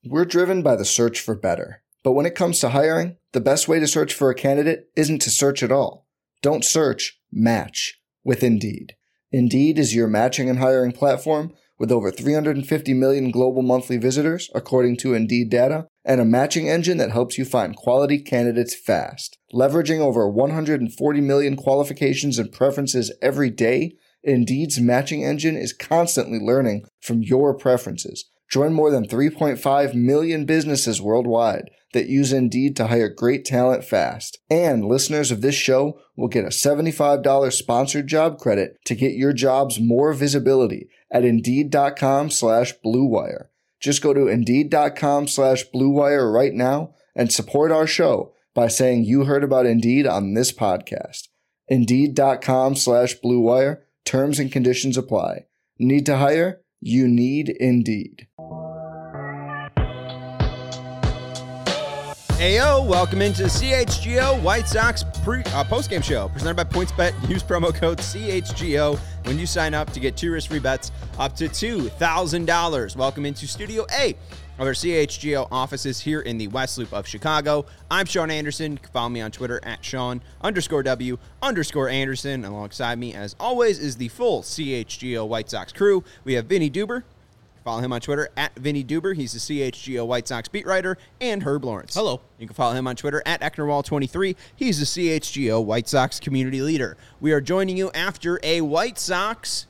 We're driven by the search for better. But when it comes to hiring, the best way to search for a candidate isn't to search at all. Don't search, match with Indeed. Indeed is your matching and hiring platform with over 350 million global monthly visitors, according to Indeed data, and a matching engine that helps you find quality candidates fast. Leveraging over 140 million qualifications and preferences every day, Indeed's matching engine is constantly learning from your preferences. Join more than 3.5 million businesses worldwide that use Indeed to hire great talent fast. And listeners of this show will get a $75 sponsored job credit to get your jobs more visibility at Indeed.com/Blue Wire. Just go to Indeed.com/Blue Wire right now and support our show by saying you heard about Indeed on this podcast. Indeed.com/Blue Wire. Terms and conditions apply. Need to hire? You need Indeed. Ayo, welcome into the CHGO White Sox post-game show presented by PointsBet. Use promo code CHGO when you sign up to get 2 risk-free bets up to $2,000. Welcome into Studio A of our CHGO offices here in the West Loop of Chicago. I'm Sean Anderson. You can follow me on Twitter at Sean_W_Anderson. Alongside me, as always, is the full CHGO White Sox crew. We have Vinny Duber. Follow him on Twitter at Vinny Duber. He's the CHGO White Sox beat writer. And Herb Lawrence. Hello. You can follow him on Twitter at Ecknerwall23. He's the CHGO White Sox community leader. We are joining you after a White Sox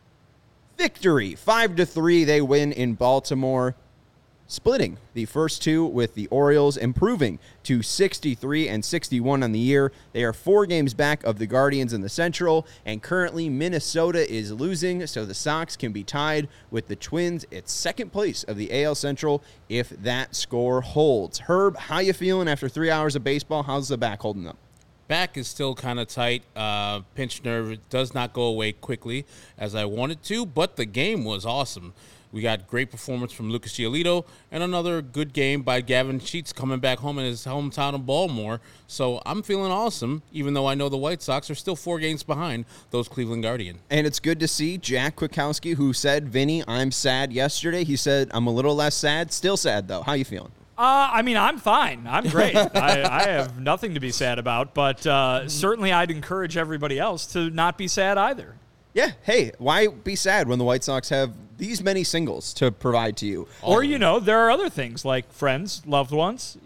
victory. 5-3, they win in Baltimore, splitting the first two with the Orioles, improving to 63 and 61 on the year. They are 4 games back of the Guardians in the Central, and currently Minnesota is losing, so the Sox can be tied with the Twins at second place of the AL Central if that score holds. Herb, how you feeling after 3 hours of baseball? How's the back holding up? Back is still kind of tight. Pinched nerve does not go away quickly as I wanted to, but the game was awesome. We got great performance from Lucas Giolito and another good game by Gavin Sheets coming back home in his hometown of Baltimore. So I'm feeling awesome, even though I know the White Sox are still 4 games behind those Cleveland Guardians. And it's good to see Jack Kwiatkowski, who said, Vinny, I'm sad yesterday. He said, I'm a little less sad. Still sad, though. How you feeling? I mean, I'm fine. I'm great. I have nothing to be sad about, but certainly I'd encourage everybody else to not be sad either. Yeah, hey, why be sad when the White Sox have these many singles to provide to you? Or, there are other things like friends, loved ones,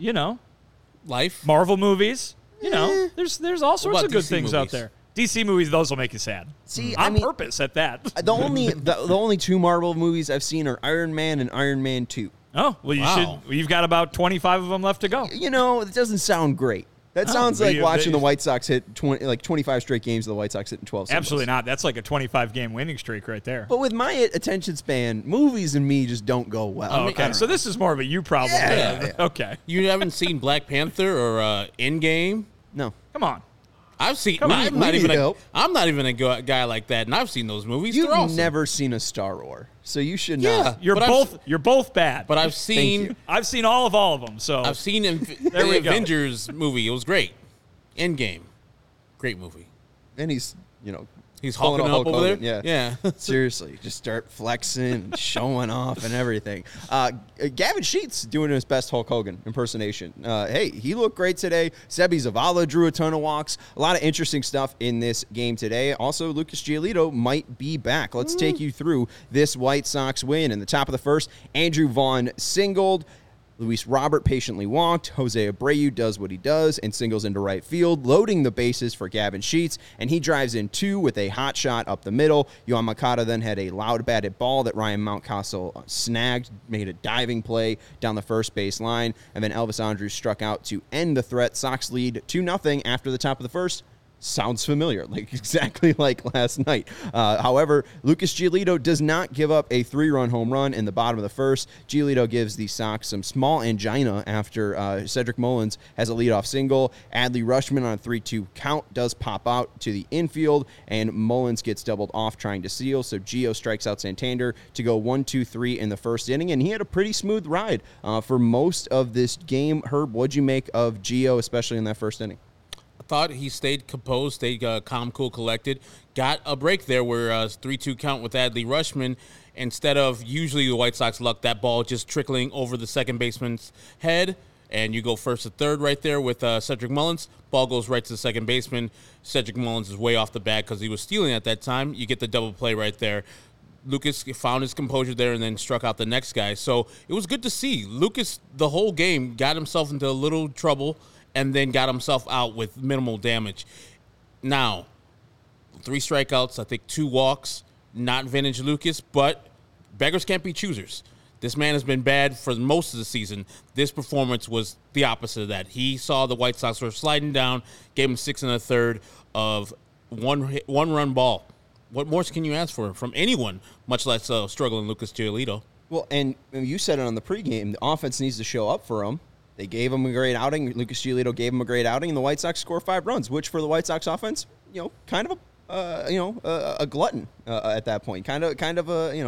life, Marvel movies, there's all sorts of good DC things movies? out there. DC movies, those will make you sad. See, on purpose at that. The only 2 Marvel movies I've seen are Iron Man and Iron Man 2. Oh, well, you've got about 25 of them left to go. It doesn't sound great. That sounds like watching the White Sox hit 25 straight games of the White Sox hitting 12 singles. Absolutely not. That's like a 25-game winning streak right there. But with my attention span, movies and me just don't go well. Oh, okay, so this is more of a you problem. Yeah. Okay. You haven't seen Black Panther or Endgame? No. Come on. I've seen. I'm not even a guy like that, and I've seen those movies. You've They're awesome. never seen a Star Wars, so you should Yeah. not. You're both bad. But I've seen. I've seen all of them. So I've seen There we the go. Avengers movie. It was great. Endgame, great movie. And he's He's pulling hulking a up over Hogan, there. yeah. Yeah. Seriously, just start flexing and showing off and everything. Gavin Sheets doing his best Hulk Hogan impersonation. Hey, he looked great today. Sebi Zavala drew a ton of walks. A lot of interesting stuff in this game today. Also, Lucas Giolito might be back. Let's take you through this White Sox win. In the top of the first, Andrew Vaughn singled. Luis Robert patiently walked. Jose Abreu does what he does and singles into right field, loading the bases for Gavin Sheets, and he drives in 2 with a hot shot up the middle. Yoan Moncada then had a loud batted ball that Ryan Mountcastle snagged, made a diving play down the first base line, and then Elvis Andrus struck out to end the threat. Sox lead 2-0 after the top of the first. Sounds familiar, exactly like last night. However, Lucas Giolito does not give up a 3-run home run in the bottom of the first. Giolito gives the Sox some small angina after Cedric Mullins has a leadoff single. Adley Rutschman on a 3-2 count does pop out to the infield, and Mullins gets doubled off trying to seal. So Gio strikes out Santander to go 1-2-3 in the first inning, and he had a pretty smooth ride for most of this game. Herb, what'd you make of Gio, especially in that first inning? Thought he stayed composed, stayed calm, cool, collected. Got a break there where 3-2 count with Adley Rutschman, instead of usually the White Sox luck, that ball just trickling over the second baseman's head, and you go first to third right there with Cedric Mullins. Ball goes right to the second baseman. Cedric Mullins is way off the bat because he was stealing at that time. You get the double play right there. Lucas found his composure there and then struck out the next guy. So it was good to see. Lucas, the whole game, got himself into a little trouble and then got himself out with minimal damage. Now, 3 strikeouts, I think 2 walks, not vintage Lucas, but beggars can't be choosers. This man has been bad for most of the season. This performance was the opposite of that. He saw the White Sox were sliding down, gave him 6 1/3 of one-run ball. What more can you ask for from anyone, much less struggling Lucas Giolito? Well, and you said it on the pregame. The offense needs to show up for him. They gave him a great outing. Lucas Giolito gave him a great outing, and the White Sox score 5 runs, which for the White Sox offense, kind of a glutton at that point, kind of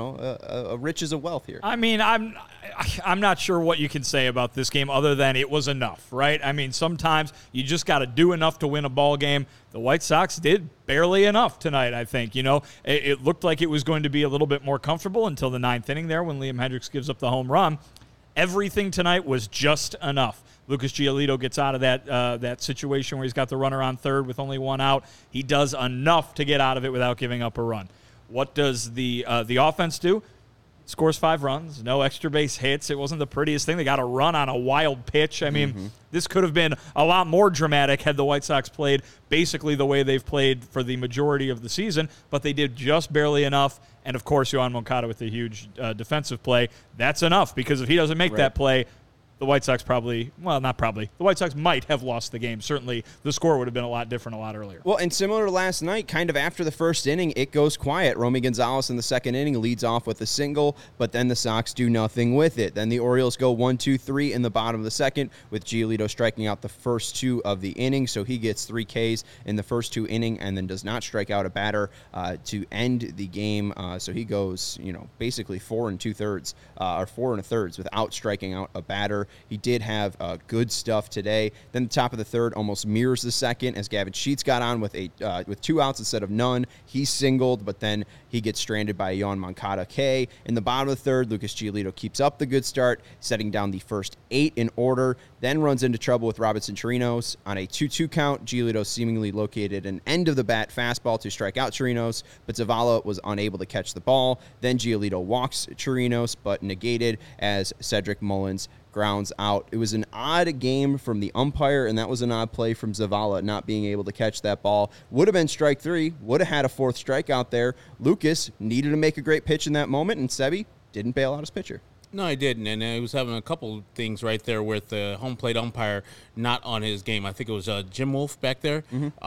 a riches of wealth here. I mean, I'm not sure what you can say about this game other than it was enough, right? I mean, sometimes you just got to do enough to win a ball game. The White Sox did barely enough tonight, I think. It looked like it was going to be a little bit more comfortable until the 9th inning there when Liam Hendricks gives up the home run. Everything tonight was just enough. Lucas Giolito gets out of that situation where he's got the runner on third with only 1 out. He does enough to get out of it without giving up a run. What does the offense do? Scores 5 runs, no extra base hits. It wasn't the prettiest thing. They got a run on a wild pitch. I mean, this could have been a lot more dramatic had the White Sox played basically the way they've played for the majority of the season, but they did just barely enough. And, of course, Yoan Moncada with a huge defensive play. That's enough because if he doesn't make that play, the White Sox the White Sox might have lost the game. Certainly, the score would have been a lot different a lot earlier. Well, and similar to last night, kind of after the first inning, it goes quiet. Romy Gonzalez in the second inning leads off with a single, but then the Sox do nothing with it. Then the Orioles go 1-2-3 in the bottom of the second, with Giolito striking out the first 2 of the inning, so he gets 3 Ks in the first 2 innings and then does not strike out a batter to end the game. So he goes, basically 4 2/3 or 4 1/3 without striking out a batter. He did have good stuff today. Then the top of the third almost mirrors the second as Gavin Sheets got on with 2 outs instead of none. He singled, but then he gets stranded by Yoan Moncada K. In the bottom of the third, Lucas Giolito keeps up the good start, setting down the first 8 in order, then runs into trouble with Robinson Chirinos. On a 2-2 count, Giolito seemingly located an end-of-the-bat fastball to strike out Chirinos, but Zavala was unable to catch the ball. Then Giolito walks Chirinos, but negated as Cedric Mullins grounds out. It was an odd game from the umpire, and that was an odd play from Zavala not being able to catch that ball. Would have been strike 3, would have had a 4th strikeout there. Lucas needed to make a great pitch in that moment, and Sebi didn't bail out his pitcher. No, I didn't, and he was having a couple things right there with the home plate umpire not on his game. I think it was Jim Wolf back there,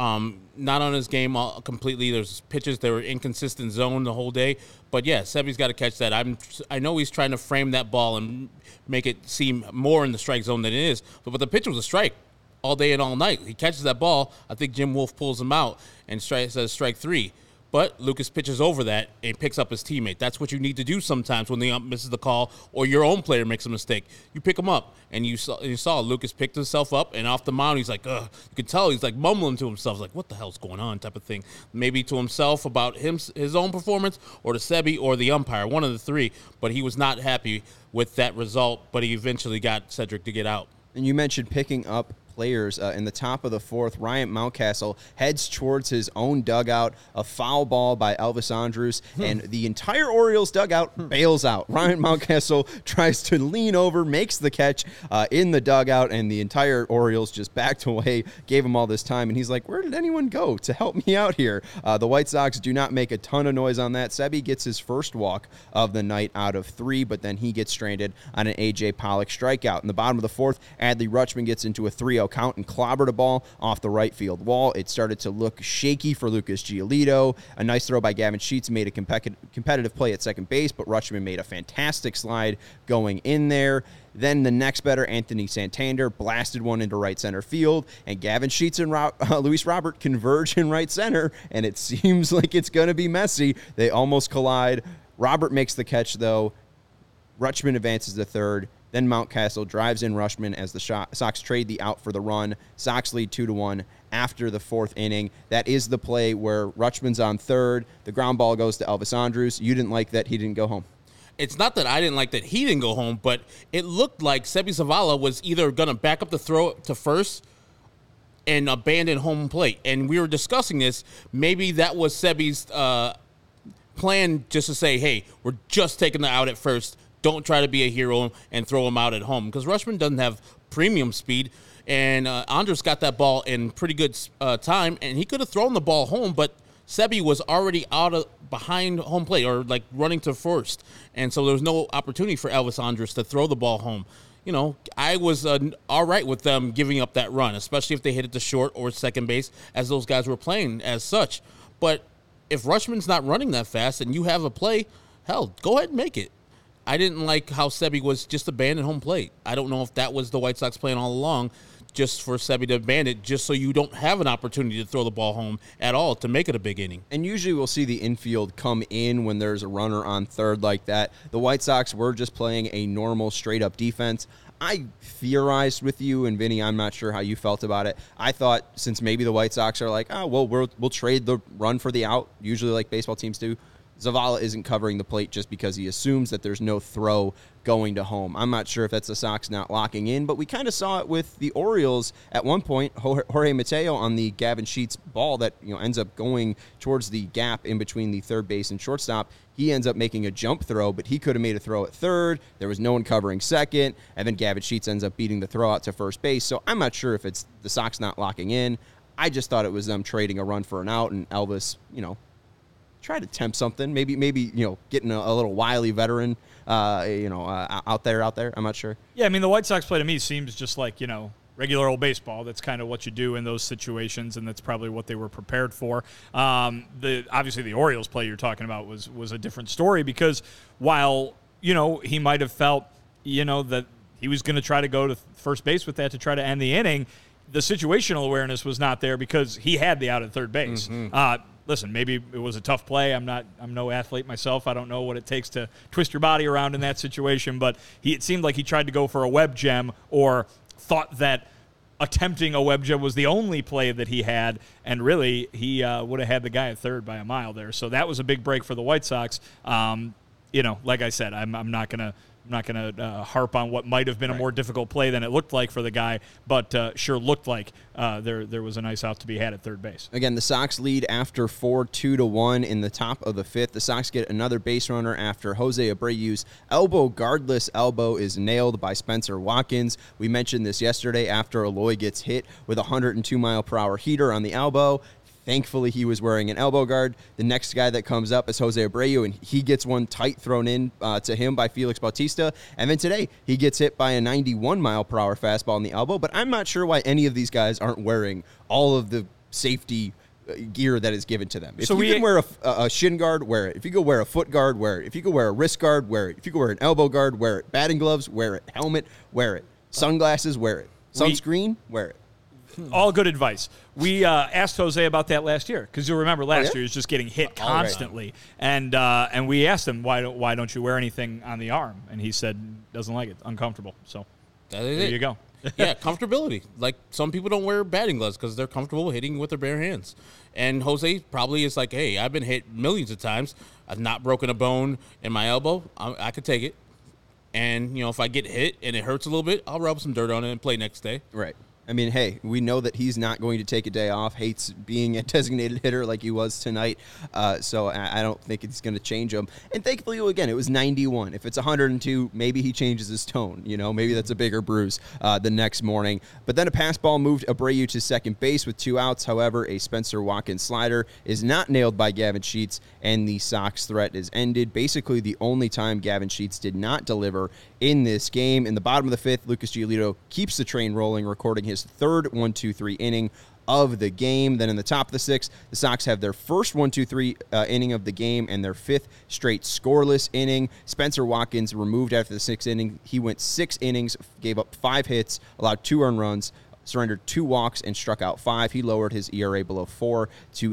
not on his game completely. There's pitches that were inconsistent zone the whole day, but yeah, Sebi's got to catch that. I know he's trying to frame that ball and make it seem more in the strike zone than it is, but the pitch was a strike all day and all night. He catches that ball. I think Jim Wolf pulls him out and says strike 3. But Lucas pitches over that and picks up his teammate. That's what you need to do sometimes when the ump misses the call or your own player makes a mistake. You pick him up, and you saw Lucas picked himself up, and off the mound, he's like, ugh. You could tell he's like mumbling to himself, like, what the hell's going on type of thing. Maybe to himself about his own performance or to Sebi or the umpire, one of the 3. But he was not happy with that result, but he eventually got Cedric to get out. And you mentioned picking up players in the top of the 4th. Ryan Mountcastle heads towards his own dugout. A foul ball by Elvis Andrus, and the entire Orioles dugout bails out. Ryan Mountcastle tries to lean over, makes the catch in the dugout, and the entire Orioles just backed away, gave him all this time, and he's like, where did anyone go to help me out here? The White Sox do not make a ton of noise on that. Sebi gets his first walk of the night out of 3, but then he gets stranded on an A.J. Pollock strikeout. In the bottom of the 4th, Adley Rutschman gets into a 3-0 count and clobbered a ball off the right field wall. It started to look shaky for Lucas Giolito. A nice throw by Gavin Sheets made a competitive play at second base, but Rutschman made a fantastic slide going in there. Then the next batter, Anthony Santander, blasted one into right center field, and Gavin Sheets and Luis Robert converge in right center, and it seems like it's going to be messy. They almost collide. Robert makes the catch, though. Rutschman advances to third. Then Mountcastle drives in Rutschman as the Sox trade the out for the run. Sox lead 2-1 after the 4th inning. That is the play where Rutschman's on third. The ground ball goes to Elvis Andrus. You didn't like that he didn't go home. it's not that I didn't like that he didn't go home, but it looked like Sebi Zavala was either going to back up the throw to first and abandon home plate. And we were discussing this. Maybe that was Sebi's plan, just to say, hey, we're just taking the out at first. Don't try to be a hero and throw him out at home. Because Rutschman doesn't have premium speed. And Andrus got that ball in pretty good time. And he could have thrown the ball home, but Sebi was already behind home plate, or like running to first. And so there was no opportunity for Elvis Andrus to throw the ball home. You know, I was all right with them giving up that run, especially if they hit it to short or second base, as those guys were playing as such. But if Rutschman's not running that fast and you have a play, hell, go ahead and make it. I didn't like how Sebi was just abandoned home plate. I don't know if that was the White Sox plan all along, just for Sebi to abandon it, just so you don't have an opportunity to throw the ball home at all to make it a big inning. And usually we'll see the infield come in when there's a runner on third like that. The White Sox were just playing a normal, straight-up defense. I theorized with you, and Vinny, I'm not sure how you felt about it. I thought since maybe the White Sox are like, oh, well, we'll trade the run for the out, usually like baseball teams do, Zavala isn't covering the plate just because he assumes that there's no throw going to home. I'm not sure if that's the Sox not locking in, but we kind of saw it with the Orioles at one point. Jorge Mateo on the Gavin Sheets ball that ends up going towards the gap in between the third base and shortstop. He ends up making a jump throw, but he could have made a throw at third. There was no one covering second, and then Gavin Sheets ends up beating the throw out to first base. So I'm not sure if it's the Sox not locking in. I just thought it was them trading a run for an out, and Elvis, try to tempt something. Maybe getting a little wily veteran, out there. I'm not sure. Yeah, I mean, the White Sox play to me seems just like, regular old baseball. That's kind of what you do in those situations, and that's probably what they were prepared for. Obviously, the Orioles play you're talking about was a different story, because while, he might have felt, that he was going to try to go to first base with that to try to end the inning, the situational awareness was not there because he had the out at third base. Mm-hmm. Listen, maybe it was a tough play. I'm no athlete myself. I don't know what it takes to twist your body around in that situation, but it seemed like he tried to go for a web gem, or thought that attempting a web gem was the only play that he had, and really he would have had the guy at third by a mile there. So that was a big break for the White Sox. Like I said, I'm not going to harp on what might have been a more difficult play than it looked like for the guy, but sure looked like there was a nice out to be had at third base. Again, the Sox lead after 4-2-1 in the top of the fifth. The Sox get another base runner after Jose Abreu's elbow-guardless elbow is nailed by Spencer Watkins. We mentioned this yesterday after Eloy gets hit with a 102-mile-per-hour heater on the elbow. Thankfully, he was wearing an elbow guard. The next guy that comes up is Jose Abreu, and he gets one tight thrown in to him by Felix Bautista. And then today, he gets hit by a 91-mile-per-hour fastball in the elbow. But I'm not sure why any of these guys aren't wearing all of the safety gear that is given to them. If you can wear a shin guard, wear it. If you go wear a foot guard, wear it. If you go wear a wrist guard, wear it. If you go wear an elbow guard, wear it. Batting gloves, wear it. Helmet, wear it. Sunglasses, wear it. Sunscreen, wear it. All good advice. We asked Jose about that last year, because you'll remember last year he was just getting hit constantly, and we asked him why don't you wear anything on the arm, and he said doesn't like it, uncomfortable. So there you go. Yeah, comfortability. Like, some people don't wear batting gloves because they're comfortable hitting with their bare hands, and Jose probably is like, hey, I've been hit millions of times. I've not broken a bone in my elbow. I could take it, and if I get hit and it hurts a little bit, I'll rub some dirt on it and play next day. Right. I mean, hey, we know that he's not going to take a day off, hates being a designated hitter like he was tonight, so I don't think it's going to change him. And thankfully, again, it was 91. If it's 102, maybe he changes his tone. Maybe that's a bigger bruise the next morning. But then a pass ball moved Abreu to second base with 2 outs. However, a Spencer Watkins slider is not nailed by Gavin Sheets, and the Sox threat is ended. Basically, the only time Gavin Sheets did not deliver in this game. In the bottom of the fifth, Lucas Giolito keeps the train rolling, recording his third 1-2-3 inning of the game. Then in the top of the sixth, the Sox have their first 1-2-3 inning of the game and their fifth straight scoreless inning. Spencer Watkins removed after the sixth inning. He went 6 innings, gave up 5 hits, allowed 2 earned runs, surrendered 2 walks, and struck out 5. He lowered his ERA below 4 to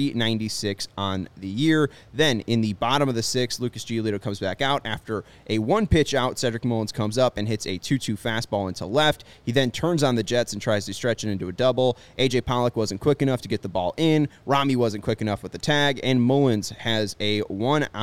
3.96 on the year. Then in the bottom of the sixth, Lucas Giolito comes back out after a 1-pitch out. Cedric Mullins comes up and hits a 2-2 fastball into left. He then turns on the Jets and tries to stretch it into a double. A.J. Pollock wasn't quick enough to get the ball in. Rami wasn't quick enough with the tag, and Mullins has a 1-out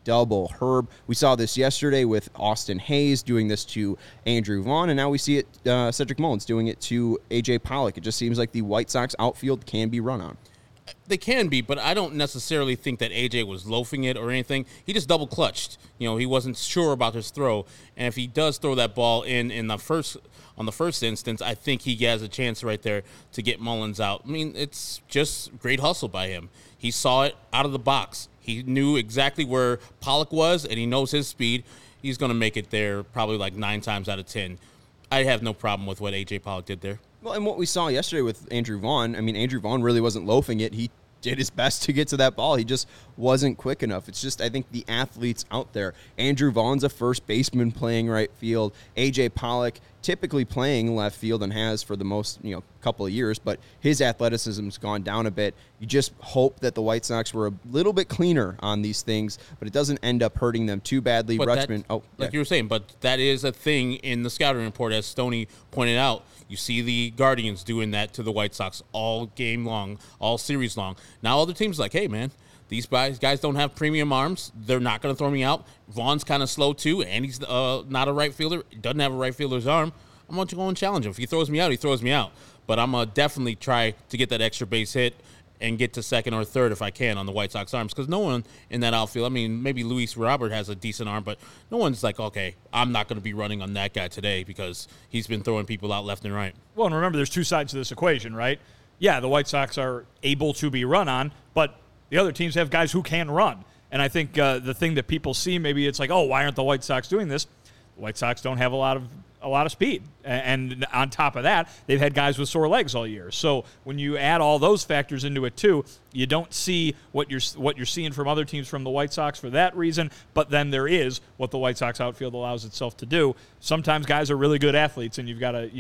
double. Herb, we saw this yesterday with Austin Hayes doing this to Andrew Vaughn, and now we see it Cedric Mullins doing it to A.J. Pollock. It just seems like the White Sox outfield can be run on. They can be, but I don't necessarily think that AJ was loafing it or anything. He just double clutched. He wasn't sure about his throw, and if he does throw that ball in the first instance, I think he has a chance right there to get Mullins out. I mean, it's just great hustle by him. He saw it out of the box. He knew exactly where Pollock was, and he knows his speed. He's going to make it there probably like 9 times out of 10. I have no problem with what A.J. Pollock did there. Well, and what we saw yesterday with Andrew Vaughn, I mean, Andrew Vaughn really wasn't loafing it. He did his best to get to that ball. He just wasn't quick enough. It's just, I think, the athletes out there. Andrew Vaughn's a first baseman playing right field. A.J. Pollock typically playing left field and has for the most, couple of years, but his athleticism's gone down a bit. You just hope that the White Sox were a little bit cleaner on these things, but it doesn't end up hurting them too badly. Rutschman, you were saying, but that is a thing in the scouting report, as Stoney pointed out. You see the Guardians doing that to the White Sox all game long, all series long. Now other teams are like, hey, man, these guys don't have premium arms. They're not going to throw me out. Vaughn's kind of slow, too, and he's not a right fielder. He doesn't have a right fielder's arm. I'm going to go and challenge him. If he throws me out, he throws me out. But I'm going to definitely try to get that extra base hit and get to second or third if I can on the White Sox arms, because no one in that outfield, I mean, maybe Luis Robert has a decent arm, but no one's like, okay, I'm not going to be running on that guy today because he's been throwing people out left and right. Well, and remember, there's two sides to this equation, right? Yeah, the White Sox are able to be run on, but the other teams have guys who can run. And I think the thing that people see, maybe it's like, oh, why aren't the White Sox doing this? The White Sox don't have a lot of speed. And on top of that, they've had guys with sore legs all year. So when you add all those factors into it too, you don't see what you're seeing from other teams from the White Sox for that reason, but then there is what the White Sox outfield allows itself to do. Sometimes guys are really good athletes, and you've got to,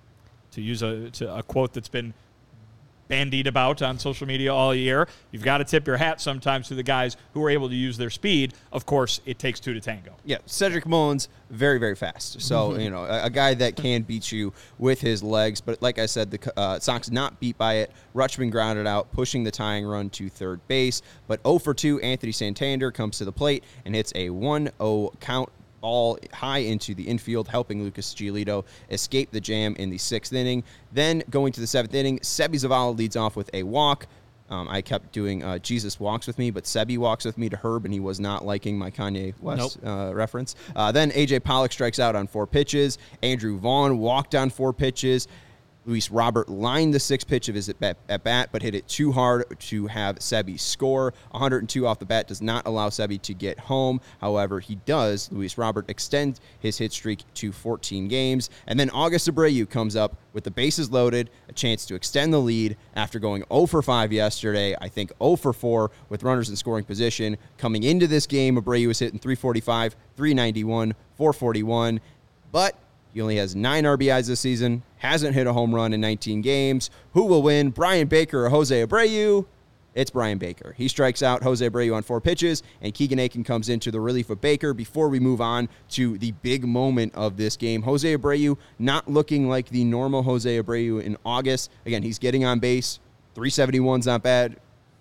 to use a quote that's been bandied about on social media all year, you've got to tip your hat sometimes to the guys who are able to use their speed. Of course, it takes two to tango. Yeah, Cedric Mullins, very, very fast. So, a guy that can beat you with his legs. But like I said, the Sox not beat by it. Rutschman grounded out, pushing the tying run to third base. But 0 for 2, Anthony Santander comes to the plate and hits a 1-0 count. Ball high into the infield, helping Lucas Giolito escape the jam in the 6th inning. Then going to the 7th inning, Sebi Zavala leads off with a walk. I kept doing Jesus walks with me, but Sebi walks with me to Herb, and he was not liking my Kanye West reference. Then A.J. Pollock strikes out on 4 pitches. Andrew Vaughn walked on 4 pitches. Luis Robert lined the 6th pitch of his at bat, but hit it too hard to have Sebi score. 102 off the bat does not allow Sebi to get home. However, he does, Luis Robert, extend his hit streak to 14 games. And then August Abreu comes up with the bases loaded, a chance to extend the lead after going 0 for 5 yesterday. I think 0 for 4 with runners in scoring position. Coming into this game, Abreu was hitting 345, 391, 441. But he only has 9 RBIs this season, hasn't hit a home run in 19 games. Who will win, Brian Baker or Jose Abreu? It's Brian Baker. He strikes out Jose Abreu on 4 pitches, and Keegan Aiken comes into the relief of Baker before we move on to the big moment of this game. Jose Abreu not looking like the normal Jose Abreu in August. Again, he's getting on base. 371's not bad.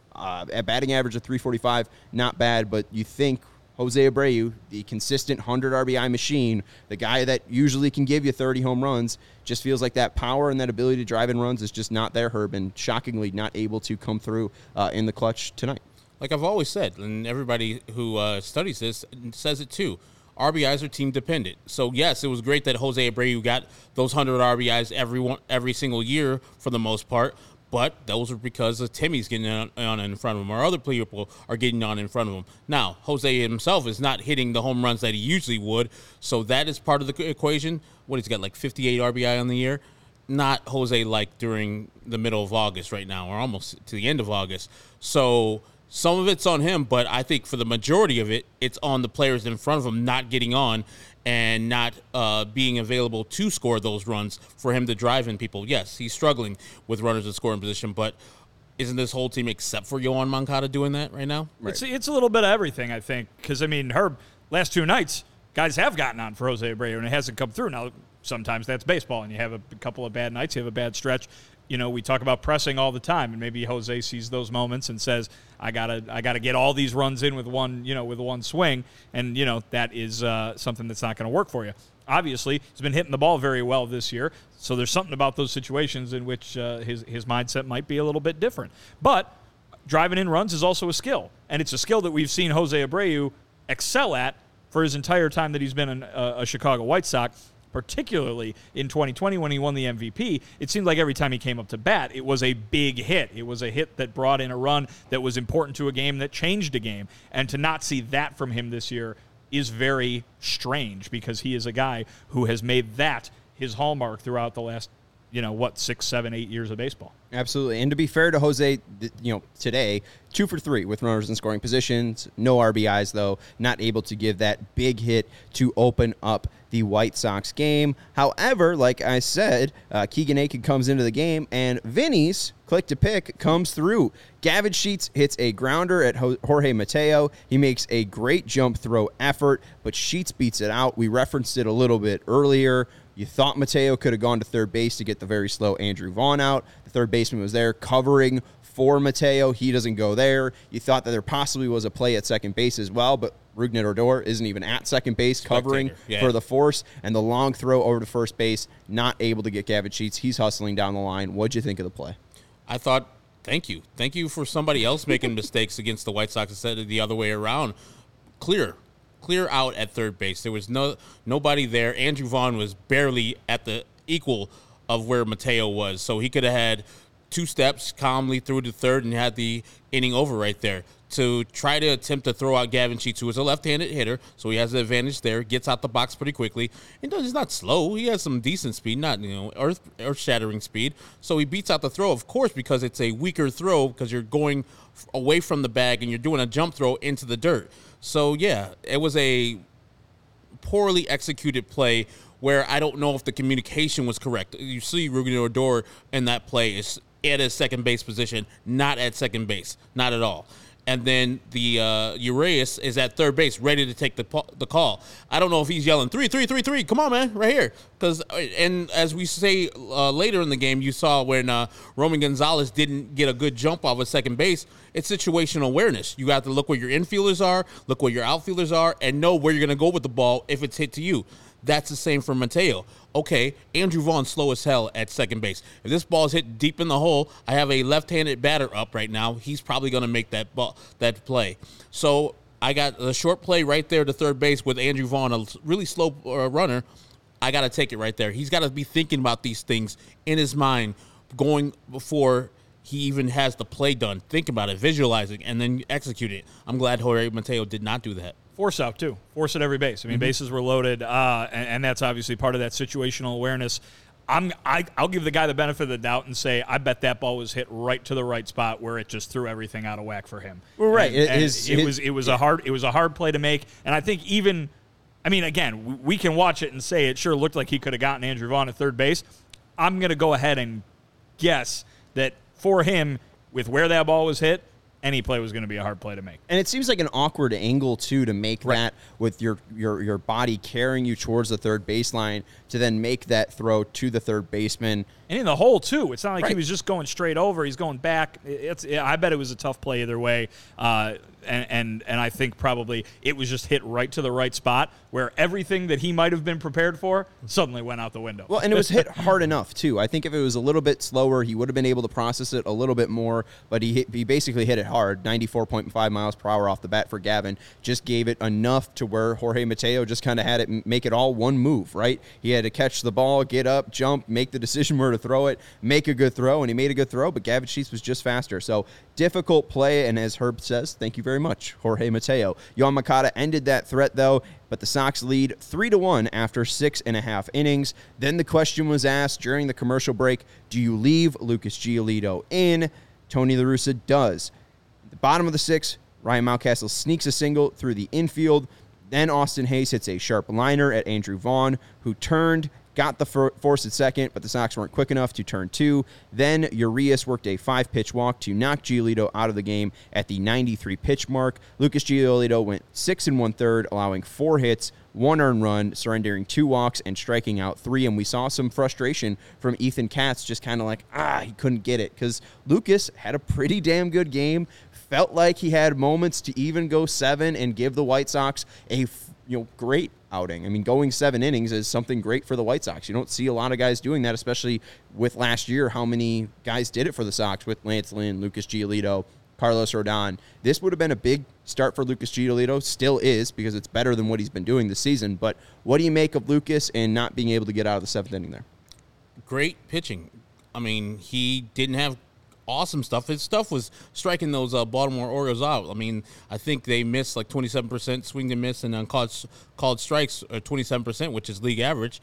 At batting average of 345, not bad, but you think Jose Abreu, the consistent 100 RBI machine, the guy that usually can give you 30 home runs, just feels like that power and that ability to drive in runs is just not there, Herb, and shockingly not able to come through in the clutch tonight. Like I've always said, and everybody who studies this says it too, RBIs are team dependent. So yes, it was great that Jose Abreu got those 100 RBIs every single year for the most part, but those are because of Timmy's getting on in front of him, or other people are getting on in front of him. Now, Jose himself is not hitting the home runs that he usually would, so that is part of the equation. What, he's got like 58 RBI on the year? Not Jose like during the middle of August right now, or almost to the end of August. So some of it's on him, but I think for the majority of it, it's on the players in front of him not getting on and not being available to score those runs for him to drive in people. Yes, he's struggling with runners in scoring position, but isn't this whole team except for Yohan Moncada doing that right now? Right. It's a little bit of everything, I think, because, Herb, last 2 nights, guys have gotten on for Jose Abreu, and it hasn't come through. Now, sometimes that's baseball, and you have a couple of bad nights, you have a bad stretch. we talk about pressing all the time, and maybe Jose sees those moments and says, I gotta get all these runs in with one swing, and that is something that's not going to work for you. Obviously, he's been hitting the ball very well this year, so there's something about those situations in which his mindset might be a little bit different. But driving in runs is also a skill, and it's a skill that we've seen Jose Abreu excel at for his entire time that he's been a Chicago White Sox, particularly in 2020 when he won the MVP. It seemed like every time he came up to bat, it was a big hit. It was a hit that brought in a run that was important to a game, that changed a game. And to not see that from him this year is very strange, because he is a guy who has made that his hallmark throughout the last, 6, 7, 8 years of baseball. Absolutely. And to be fair to Jose, today, 2 for 3 with runners in scoring positions, no RBIs, though, not able to give that big hit to open up the White Sox game. However, like I said, Keegan Akin comes into the game, and Vinny's click to pick comes through. Gavin Sheets hits a grounder at Jorge Mateo. He makes a great jump throw effort, but Sheets beats it out. We referenced it a little bit earlier. You thought Mateo could have gone to third base to get the very slow Andrew Vaughn out. The third baseman was there covering for Mateo. He doesn't go there. You thought that there possibly was a play at second base as well, but Rougned Odor isn't even at second base covering for the force, and the long throw over to first base, not able to get Gavin Sheets. He's hustling down the line. What'd you think of the play? I thought, thank you for somebody else making mistakes against the White Sox instead of the other way around. Clear out at third base. There was nobody there. Andrew Vaughn was barely at the equal of where Mateo was, so he could have had 2 steps calmly through to third and had the inning over right there. To try to attempt to throw out Gavin Sheets, who is a left-handed hitter, so he has the advantage there, gets out the box pretty quickly. And he's not slow. He has some decent speed, not earth-shattering speed. So he beats out the throw, of course, because it's a weaker throw, because you're going away from the bag and you're doing a jump throw into the dirt. So, yeah, it was a poorly executed play where I don't know if the communication was correct. You see Rougned Odor in that play is at his second base position, not at second base, not at all. And then the Urias is at third base, ready to take the call. I don't know if he's yelling 3, 3, 3, 3. Come on, man, right here. And as we say later in the game, you saw when Roman Gonzalez didn't get a good jump off of second base. It's situational awareness. You have to look where your infielders are, look where your outfielders are, and know where you're going to go with the ball if it's hit to you. That's the same for Mateo. Okay, Andrew Vaughn's slow as hell at second base. If this ball is hit deep in the hole, I have a left-handed batter up right now. He's probably going to make that play. So I got the short play right there to third base with Andrew Vaughn, a really slow runner. I got to take it right there. He's got to be thinking about these things in his mind going before he even has the play done. Think about it, visualizing, and then execute it. I'm glad Jorge Mateo did not do that. Force out, too. Force at every base. I mean, bases were loaded, and that's obviously part of that situational awareness. I'll give the guy the benefit of the doubt and say I bet that ball was hit right to the right spot where it just threw everything out of whack for him. Well, right. It was a hard play to make, and I think again, we can watch it and say it sure looked like he could have gotten Andrew Vaughn at third base. I'm going to go ahead and guess that for him, with where that ball was hit, any play was going to be a hard play to make. And it seems like an awkward angle, too, to make that with your body carrying you towards the third baseline to then make that throw to the third baseman. And in the hole, too. It's not like he was just going straight over. He's going back. I bet it was a tough play either way. And I think probably it was just hit right to the right spot where everything that he might have been prepared for suddenly went out the window. Well, and it was hit hard enough, too. I think if it was a little bit slower, he would have been able to process it a little bit more. But he basically hit it hard, 94.5 miles per hour off the bat for Gavin. Just gave it enough to where Jorge Mateo just kind of had it make it all one move, right? He had to catch the ball, get up, jump, make the decision where to throw it, make a good throw, and he made a good throw, but Gavin Sheets was just faster. So difficult play, and as Herb says, thank you very much, Jorge Mateo. Yoan Moncada ended that threat, though, but the Sox lead 3-1 after 6.5 innings. Then the question was asked during the commercial break, do you leave Lucas Giolito in? Tony La Russa does. At the bottom of the 6th, Ryan Mountcastle sneaks a single through the infield. Then Austin Hayes hits a sharp liner at Andrew Vaughn, who got got the force at second, but the Sox weren't quick enough to turn 2. Then Urias worked a 5-pitch walk to knock Giolito out of the game at the 93-pitch mark. Lucas Giolito went 6 1/3, allowing 4 hits, 1 earned run, surrendering 2 walks, and striking out 3. And we saw some frustration from Ethan Katz, just kind of like, he couldn't get it. Because Lucas had a pretty damn good game. Felt like he had moments to even go 7 and give the White Sox a great outing. I mean, going 7 innings is something great for the White Sox. You don't see a lot of guys doing that, especially with last year, how many guys did it for the Sox with Lance Lynn, Lucas Giolito, Carlos Rodon. This would have been a big start for Lucas Giolito. Still is, because it's better than what he's been doing this season. But what do you make of Lucas and not being able to get out of the 7th inning there? Great pitching. I mean, he didn't have awesome stuff. His stuff was striking those Baltimore Orioles out. I mean, I think they missed like 27% swing and miss, and called strikes 27%, which is league average.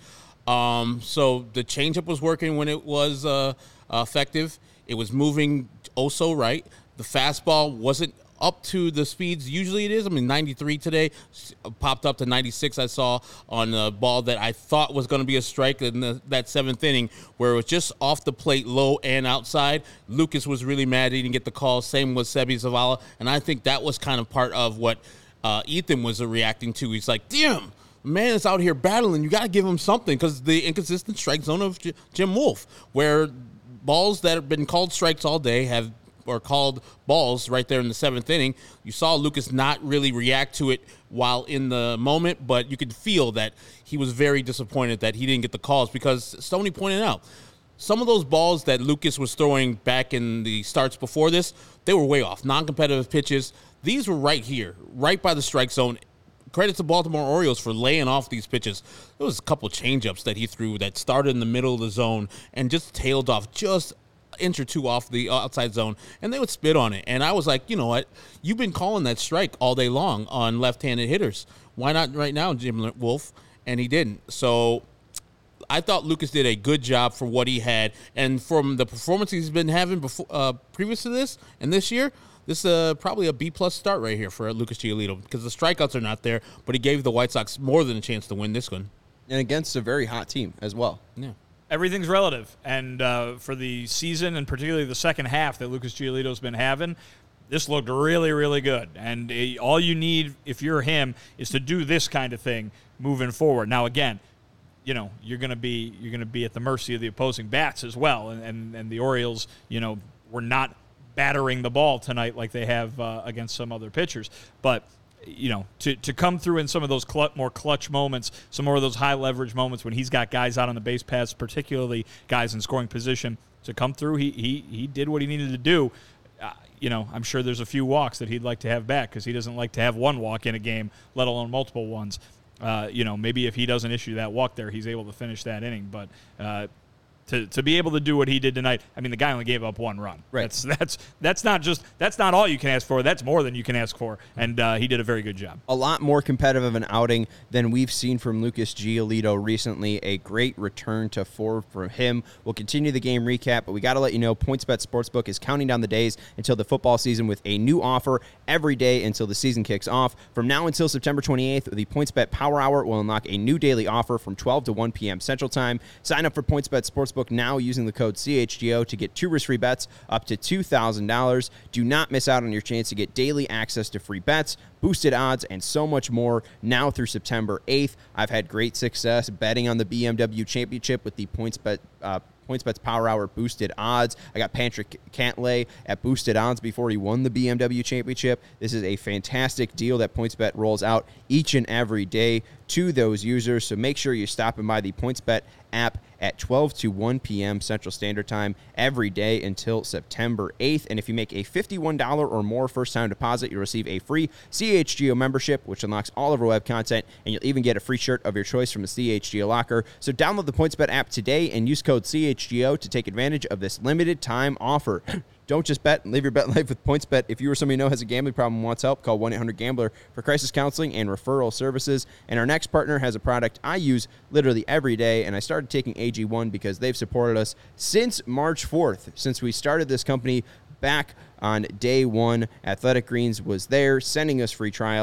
So the changeup was working when it was effective. It was moving so right. The fastball wasn't up to the speeds usually it is. I mean, 93 today, popped up to 96 I saw on a ball that I thought was going to be a strike in that 7th inning, where it was just off the plate, low and outside. Lucas was really mad he didn't get the call. Same with Seby Zavala. And I think that was kind of part of what Ethan was reacting to. He's like, damn, man is out here battling. You got to give him something, because the inconsistent strike zone of Jim Wolf, where balls that have been called strikes all day or called balls right there in the 7th inning. You saw Lucas not really react to it while in the moment, but you could feel that he was very disappointed that he didn't get the calls, because Stoney pointed out some of those balls that Lucas was throwing back in the starts before this, they were way off. Non-competitive pitches. These were right here, right by the strike zone. Credit to Baltimore Orioles for laying off these pitches. There was a couple changeups that he threw that started in the middle of the zone and just tailed off just inch or 2 off the outside zone, and they would spit on it. And I was like, you know what? You've been calling that strike all day long on left-handed hitters. Why not right now, Jim Wolf? And he didn't. So I thought Lucas did a good job for what he had. And from the performance he's been having before, previous to this and this year, this is probably a B-plus start right here for Lucas Giolito, because the strikeouts are not there, but he gave the White Sox more than a chance to win this one. And against a very hot team as well. Yeah. Everything's relative, and for the season, and particularly the second half that Lucas Giolito's been having, this looked really, really good. And all you need, if you're him, is to do this kind of thing moving forward. Now, again, you're going to be at the mercy of the opposing bats as well, and the Orioles, were not battering the ball tonight like they have against some other pitchers, but to come through in some of those more clutch moments, some more of those high leverage moments when he's got guys out on the base paths, particularly guys in scoring position, to come through, he did what he needed to do. I'm sure there's a few walks that he'd like to have back, because he doesn't like to have one walk in a game, let alone multiple ones. Maybe if he doesn't issue that walk there, he's able to finish that inning. But to be able to do what he did tonight, I mean, the guy only gave up 1 run. Right. That's not all you can ask for. That's more than you can ask for, and he did a very good job. A lot more competitive of an outing than we've seen from Lucas Giolito recently. A great return to form for him. We'll continue the game recap, but we got to let you know PointsBet Sportsbook is counting down the days until the football season with a new offer every day until the season kicks off. From now until September 28th, the PointsBet Power Hour will unlock a new daily offer from 12 to 1 p.m. Central Time. Sign up for PointsBet Sportsbook now using the code CHGO to get 2 risk-free bets up to $2,000. Do not miss out on your chance to get daily access to free bets, boosted odds, and so much more now through September 8th. I've had great success betting on the BMW Championship with the PointsBet's Power Hour boosted odds. I got Patrick Cantlay at boosted odds before he won the BMW Championship. This is a fantastic deal that PointsBet rolls out each and every day to those users, so make sure you're stopping by the PointsBet app at 12 to 1 p.m. Central Standard Time every day until September 8th. And if you make a $51 or more first-time deposit, you'll receive a free CHGO membership, which unlocks all of our web content, and you'll even get a free shirt of your choice from the CHGO locker. So download the PointsBet app today and use code CHGO to take advantage of this limited-time offer. Don't just bet and live your bet life with PointsBet. If you or somebody you know has a gambling problem and wants help, call 1-800-GAMBLER for crisis counseling and referral services. And our next partner has a product I use literally every day, and I started taking AG1 because they've supported us since March 4th, since we started this company back on day one. Athletic Greens was there sending us free trials,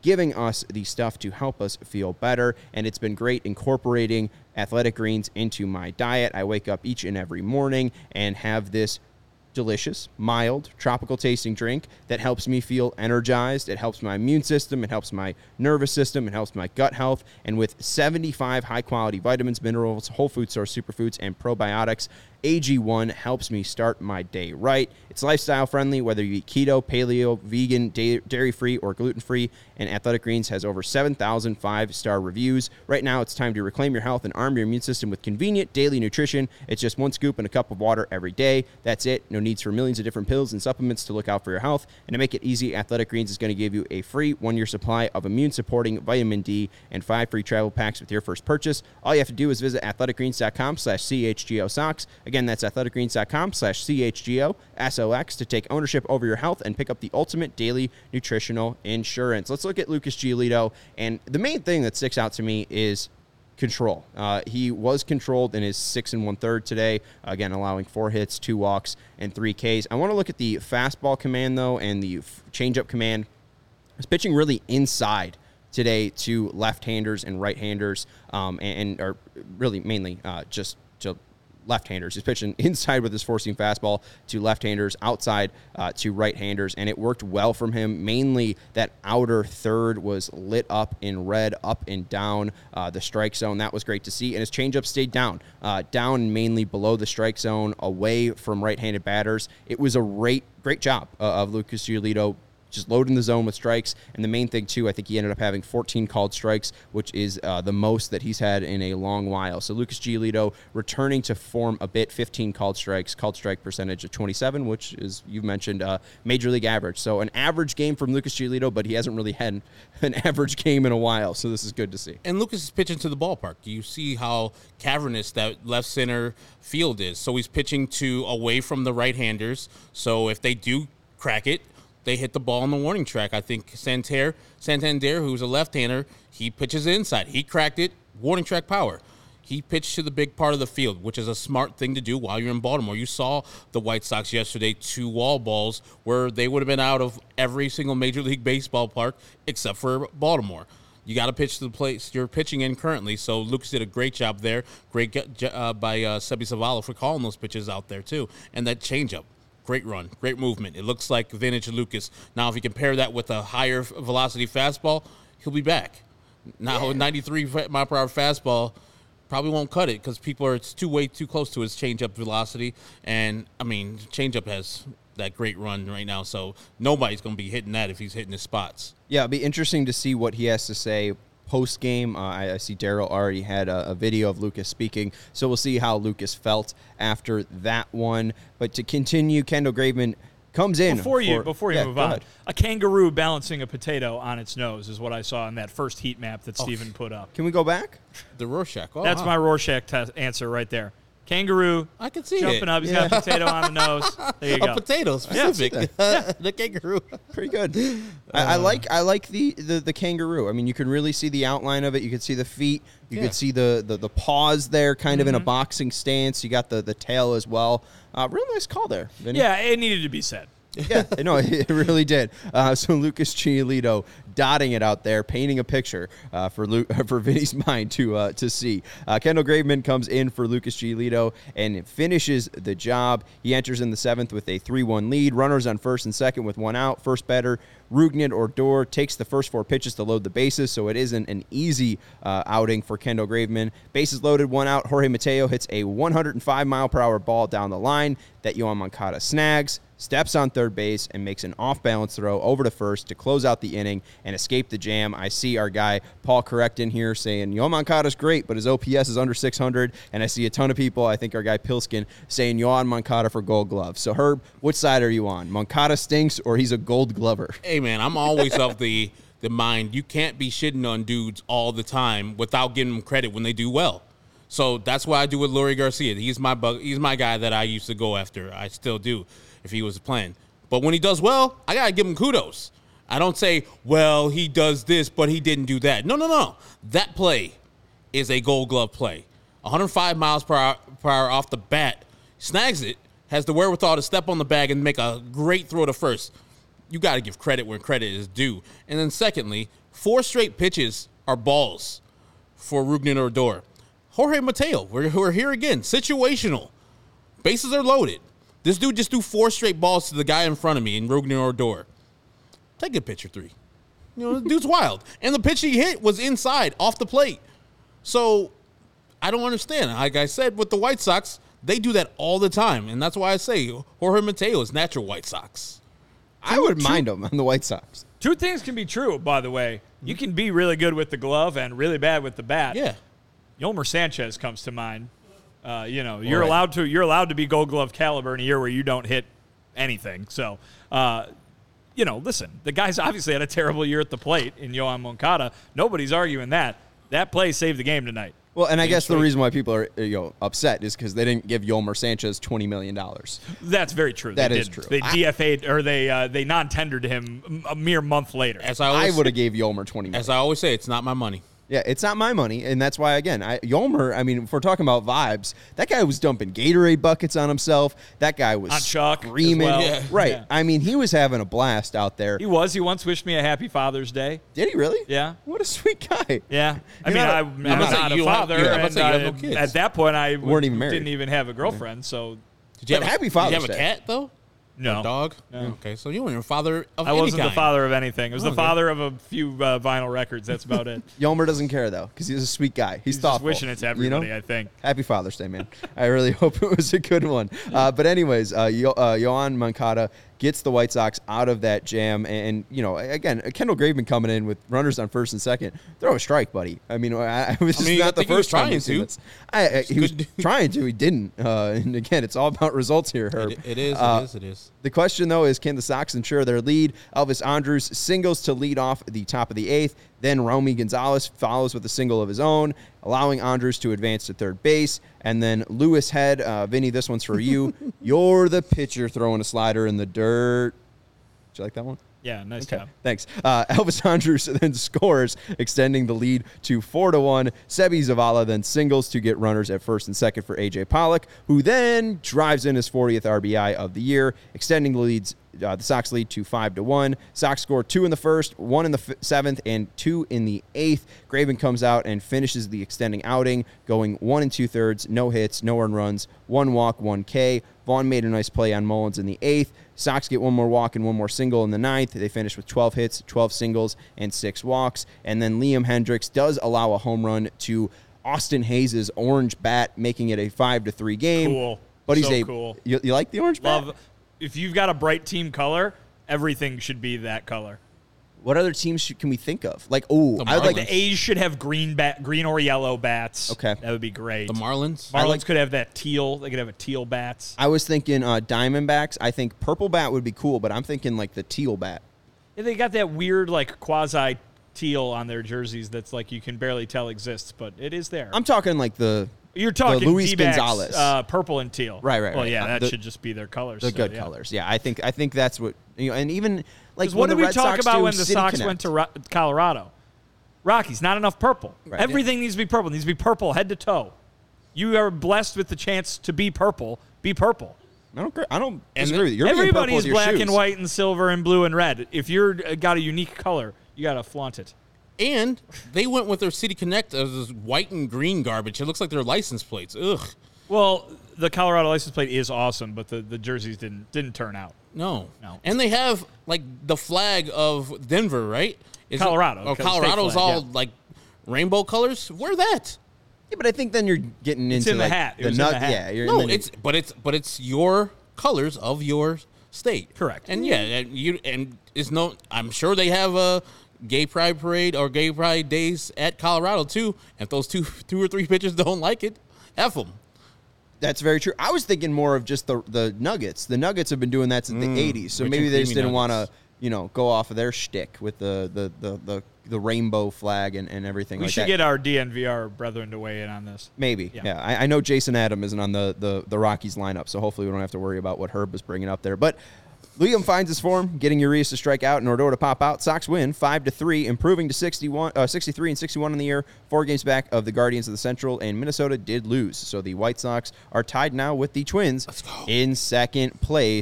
giving us the stuff to help us feel better. And it's been great incorporating Athletic Greens into my diet. I wake up each and every morning and have this delicious, mild, tropical tasting drink that helps me feel energized. It helps my immune system. It helps my nervous system. It helps my gut health. And with 75 high-quality vitamins, minerals, whole food source superfoods, and probiotics, AG1 helps me start my day right. It's lifestyle friendly, whether you eat keto, paleo, vegan, dairy-free, or gluten-free, and Athletic Greens has over 7,000 five-star reviews. Right now, it's time to reclaim your health and arm your immune system with convenient daily nutrition. It's just 1 scoop and a cup of water every day. That's it. No needs for millions of different pills and supplements to look out for your health. And to make it easy, Athletic Greens is going to give you a free 1-year supply of immune-supporting vitamin D and 5 free travel packs with your first purchase. All you have to do is visit athleticgreens.com/CHGO-SOCKS. Again, that's athleticgreens.com/CHGO-SOX to take ownership over your health and pick up the ultimate daily nutritional insurance. Let's look at Lucas Giolito. And the main thing that sticks out to me is control. He was controlled in his 6 1/3 today, again, allowing 4 hits, 2 walks, and 3 Ks. I want to look at the fastball command, though, and the changeup command. He's pitching really inside today to left-handers and right-handers, and or really mainly just to left-handers. He's pitching inside with his four-seam fastball to left-handers, outside to right-handers, and it worked well from him. Mainly that outer third was lit up in red, up and down the strike zone. That was great to see, and his changeup stayed down mainly below the strike zone, away from right-handed batters. It was a great job of Lucas Giolito, just loading the zone with strikes. And the main thing, too, I think he ended up having 14 called strikes, which is the most that he's had in a long while. So Lucas Giolito returning to form a bit, 15 called strikes, called strike percentage of 27, which is, you've mentioned, major league average. So an average game from Lucas Giolito, but he hasn't really had an average game in a while. So this is good to see. And Lucas is pitching to the ballpark. You see how cavernous that left center field is. So he's pitching to away from the right-handers. So if they do crack it, they hit the ball on the warning track. I think Santander, who's a left-hander, he pitches inside. He cracked it, warning track power. He pitched to the big part of the field, which is a smart thing to do while you're in Baltimore. You saw the White Sox yesterday, 2 wall balls, where they would have been out of every single Major League Baseball park except for Baltimore. You got to pitch to the place you're pitching in currently. So Lucas did a great job there. Great by Sebi Zavala for calling those pitches out there, too. And that changeup. Great run, great movement. It looks like vintage Lucas. Now, if you compare that with a higher velocity fastball, he'll be back. Now, 93 mile per hour fastball probably won't cut it because it's way too close to his changeup velocity. And, I mean, changeup has that great run right now, so nobody's going to be hitting that if he's hitting his spots. Yeah, it'll be interesting to see what he has to say post-game. I see Daryl already had a video of Lucas speaking, so we'll see how Lucas felt after that one. But to continue, Kendall Graveman comes in. Before you move on, a kangaroo balancing a potato on its nose is what I saw in that first heat map that Steven put up. Can we go back? The Rorschach. Oh, That's my Rorschach answer right there. Kangaroo, I can see jumping it. up. He's got a potato on the nose. There you go. A potato specific. Yeah. The kangaroo. Pretty good. I like the kangaroo. I mean, you can really see the outline of it. You can see the feet. You can see the paws there, kind of in a boxing stance. You got the tail as well. Real nice call there, Vinny. Yeah, it needed to be said. Yeah, no, it really did. So Lucas Giolito dotting it out there, painting a picture for Vinny's mind to see. Kendall Graveman comes in for Lucas Giolito and finishes the job. He enters in the 7th with a 3-1 lead. Runners on first and second with 1 out. First batter, Rougned Odor, takes the first 4 pitches to load the bases, so it isn't an easy outing for Kendall Graveman. Bases loaded, 1 out. Jorge Mateo hits a 105 mile per hour ball down the line that Yoan Moncada snags, steps on third base, and makes an off-balance throw over to first to close out the inning and escape the jam. I see our guy Paul Correct in here saying Yoan Moncada's great, but his OPS is under 600, and I see a ton of people, I think our guy Pilskin, saying Yoan Moncada for Gold Glove. So Herb, which side are you on? Moncada stinks or he's a Gold Glover? Hey man, I'm always of the mind you can't be shitting on dudes all the time without giving them credit when they do well. So that's what I do with Leury Garcia. He's my guy that I used to go after. I still do if he was playing. But when he does well, I got to give him kudos. I don't say, well, he does this, but he didn't do that. No. That play is a Gold Glove play. 105 miles per hour off the bat, snags it, has the wherewithal to step on the bag and make a great throw to first. you got to give credit where credit is due. And then secondly, 4 straight pitches are balls for Rougned Odor. Jorge Mateo, we're here again. Situational. Bases are loaded. This dude just threw 4 straight balls to the guy in front of me in Rougned Odor. Take a pitcher 3. The dude's wild. And the pitch he hit was inside, off the plate. So I don't understand. Like I said, with the White Sox, they do that all the time. And that's why I say Jorge Mateo is natural White Sox. I would mind him on the White Sox. 2 things can be true, by the way. You can be really good with the glove and really bad with the bat. Yeah. Yolmer Sanchez comes to mind. You're allowed to be Gold Glove caliber in a year where you don't hit anything. So, listen, the guy's obviously had a terrible year at the plate in Yoan Moncada. Nobody's arguing that. That play saved the game tonight. Well, and I guess the reason why people are upset is because they didn't give Yolmer Sanchez $20 million. That's very true. That is true. They DFA'd or they non-tendered him a mere month later. I would have gave Yolmer $20 million. As I always say, it's not my money. Yeah, it's not my money, and that's why, again, Yolmer, if we're talking about vibes, that guy was dumping Gatorade buckets on himself. That guy was on Chuck screaming. As well. Yeah. Right. Yeah. He was having a blast out there. He was. He once wished me a happy Father's Day. Did he really? Yeah. What a sweet guy. Yeah. I'm not a father, and at that point, I weren't even married. Didn't even have a girlfriend, so. Did you have happy Father's Day. Did you have a cat, though? No. A dog? No. Okay, so you weren't a father of I any wasn't kind. the father of anything. I was the father of a few vinyl records. That's about it. Yolmer doesn't care, though, because he's a sweet guy. He's thoughtful. Just wishing it to everybody, I think. Happy Father's Day, man. I really hope it was a good one. But anyways, Yoan Moncada gets the White Sox out of that jam. And, again, Kendall Graveman coming in with runners on first and second. Throw a strike, buddy. Not the first time he's seen this. He was trying to. He didn't. And, again, it's all about results here, Herb. It is. The question, though, is can the Sox ensure their lead? Elvis Andrus singles to lead off the top of the 8th. Then Romy Gonzalez follows with a single of his own, allowing Andrus to advance to third base. And then Lewis Head, Vinny, this one's for you. You're the pitcher throwing a slider in the dirt. Did you like that one? Yeah, nice job. Thanks. Elvis Andrus then scores, extending the lead to 4-1. Sebi Zavala then singles to get runners at first and second for A.J. Pollock, who then drives in his 40th RBI of the year, extending the Sox lead to 5-1. Sox score 2 in the first, 1 in the 7th, and 2 in the 8th. Graven comes out and finishes the extending outing, going 1 2/3, no hits, no earned runs, 1 walk, 1 K. Vaughn made a nice play on Mullins in the 8th. Sox get 1 more walk and 1 more single in the 9th. They finish with 12 hits, 12 singles, and 6 walks. And then Liam Hendriks does allow a home run to Austin Hayes' orange bat, making it a 5-3 game. Cool. But he's cool. You like the orange bat? If you've got a bright team color, everything should be that color. What other teams can we think of? The A's should have green or yellow bats. Okay, that would be great. The Marlins. Marlins could have that teal. They could have a teal bats. I was thinking Diamondbacks. I think purple bat would be cool, but I'm thinking like the teal bat. Yeah, they got that weird quasi teal on their jerseys that's you can barely tell exists, but it is there. I'm talking like You're talking Luis D-backs, Gonzalez, purple and teal. Right. Well, yeah, that should just be their colors. The good colors. Yeah, I think that's what and even what did we talk about when the Sox Connect went to Colorado? Rockies, not enough purple. Right, Everything needs to be purple. It needs to be purple head to toe. You are blessed with the chance to be purple. Be purple. I don't disagree with you. Everybody's black and white and silver and blue and red. If you're got a unique color, you got to flaunt it. And they went with their City Connect as this white and green garbage. It looks like their license plates. Ugh. Well, the Colorado license plate is awesome, but the jerseys didn't turn out. No. And they have the flag of Denver, right? Colorado. Colorado's all rainbow colors. Wear that. Yeah, but I think then you're getting into in the hat. The nut. Yeah. It's your colors of your state. Correct. And I'm sure they have a gay pride parade or gay pride days at Colorado too. If those two or three pitchers don't like it, F them. That's very true. I was thinking more of just the Nuggets. The Nuggets have been doing that since the 80s, so maybe they just didn't want to, go off of their shtick with the rainbow flag and everything we like should that. Get our DNVR brethren to weigh in on this. Maybe. Yeah. I know Jason Adam isn't on the Rockies lineup, so hopefully we don't have to worry about what Herb was bringing up there. But Liam finds his form, getting Urias to strike out and Odor to pop out. Sox win 5-3, improving to 63 and 61 in the year, 4 games back of the Guardians of the Central, and Minnesota did lose. So the White Sox are tied now with the Twins in second place,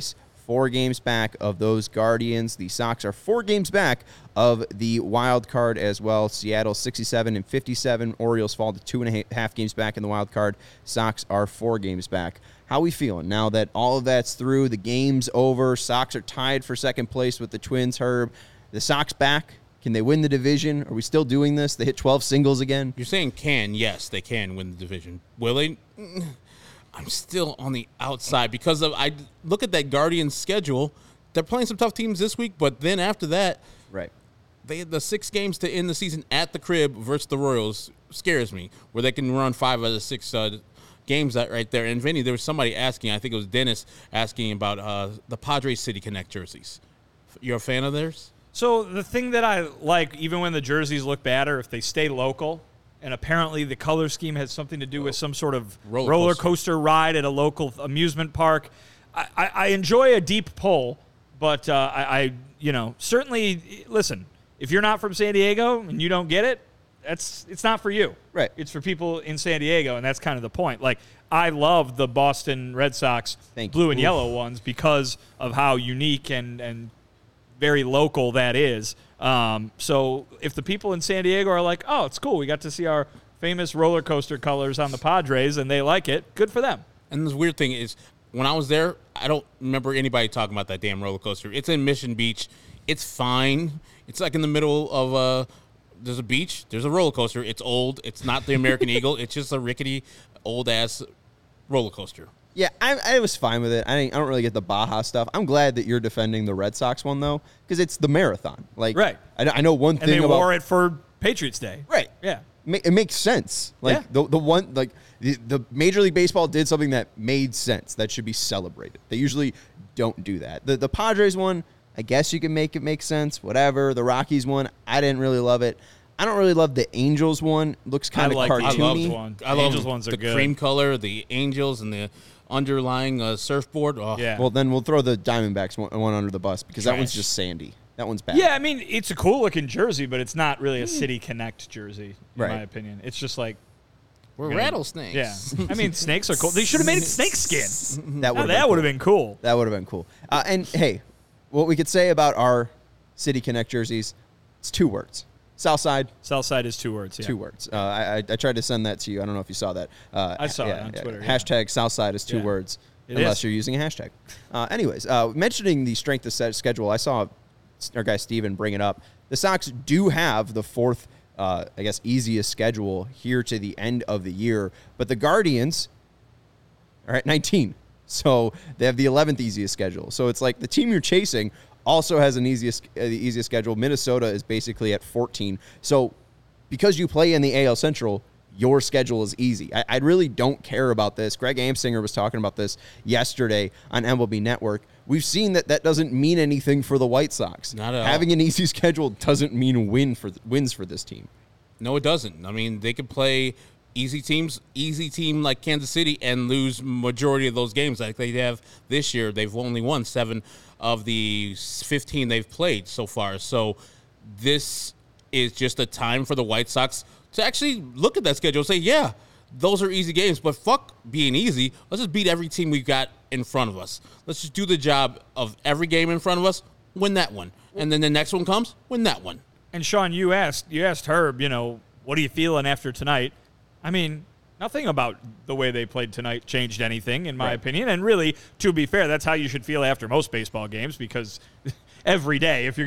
4 games back of those Guardians. The Sox are 4 games back of the wild card as well. Seattle 67 and 57. Orioles fall to 2.5 games back in the wild card. Sox are 4 games back. How we feeling now that all of that's through? The game's over. Sox are tied for second place with the Twins, Herb. The Sox back. Can they win the division? Are we still doing this? They hit 12 singles again? You're saying can. Yes, they can win the division. Will they? I'm still on the outside because I look at that Guardians schedule. They're playing some tough teams this week, but then after that, Right. they had the 6 games to end the season at the crib versus the Royals. Scares me, where they can run 5 out of 6 games right there. And Vinny, there was somebody asking, I think it was Dennis, asking about the Padres City Connect jerseys. You're a fan of theirs? So the thing that I like, even when the jerseys look bad, or if they stay local, and apparently the color scheme has something to do with some sort of roller coaster ride at a local amusement park. I enjoy a deep pull, but I certainly, listen, if you're not from San Diego and you don't get it, it's not for you. Right. It's for people in San Diego, and that's kind of the point. Like, I love the Boston Red Sox blue and yellow ones because of how unique and very local that is. So if the people in San Diego are like, oh, it's cool, we got to see our famous roller coaster colors on the Padres and they like it, good for them. And the weird thing is, when I was there, I don't remember anybody talking about that damn roller coaster. It's in Mission Beach. It's fine. It's like in the middle of there's a beach. There's a roller coaster. It's old. It's not the American Eagle. It's just a rickety, old-ass roller coaster. Yeah, I was fine with it. I don't really get the Baja stuff. I'm glad that you're defending the Red Sox one, though, because it's the marathon. Like, right. I know one thing about... And they wore it for Patriots Day. Right. Yeah. It makes sense. Like, the Major League Baseball did something that made sense, that should be celebrated. They usually don't do that. The Padres one, I guess you can make it make sense, whatever. The Rockies one, I didn't really love it. I don't really love the Angels one. Looks kind of cartoony. I love Angels ones are the good. Cream color, the Angels, and the underlying surfboard. Oh. Yeah. Well, then we'll throw the Diamondbacks one under the bus because that one's just sandy. That one's bad. Yeah, I mean, it's a cool-looking jersey, but it's not really a City Connect jersey, in my opinion. It's just like... We're rattlesnakes. Yeah. I mean, snakes are cool. They should have made it snake skin. That would have been cool. That would have been cool. And, hey, what we could say about our City Connect jerseys, it's 2 words. Southside. Southside is 2 words, yeah. 2 words. I tried to send that to you. I don't know if you saw that. I saw it on Twitter. Hashtag Southside is 2 words, unless you're using a hashtag. Anyways, mentioning the strength of schedule, I saw our guy Steven bring it up. The Sox do have the 4th, easiest schedule here to the end of the year. But the Guardians are at 19. So they have the 11th easiest schedule. So it's like the team you're chasing also has the easiest schedule. Minnesota is basically at 14. So because you play in the AL Central, your schedule is easy. I really don't care about this. Greg Amsinger was talking about this yesterday on MLB Network. We've seen that doesn't mean anything for the White Sox. Not at all. Having an easy schedule doesn't mean wins for this team. No, it doesn't. I mean, they could play easy team like Kansas City and lose majority of those games like they have this year. They've only won 7 of the 15 they've played so far. So this is just a time for the White Sox to actually look at that schedule and say, yeah, those are easy games, but fuck being easy. Let's just beat every team we've got in front of us. Let's just do the job of every game in front of us, win that one. And then the next one comes, win that one. And Sean, you asked Herb, what are you feeling after tonight? I mean, nothing about the way they played tonight changed anything, in my opinion. And really, to be fair, that's how you should feel after most baseball games, because every day, it's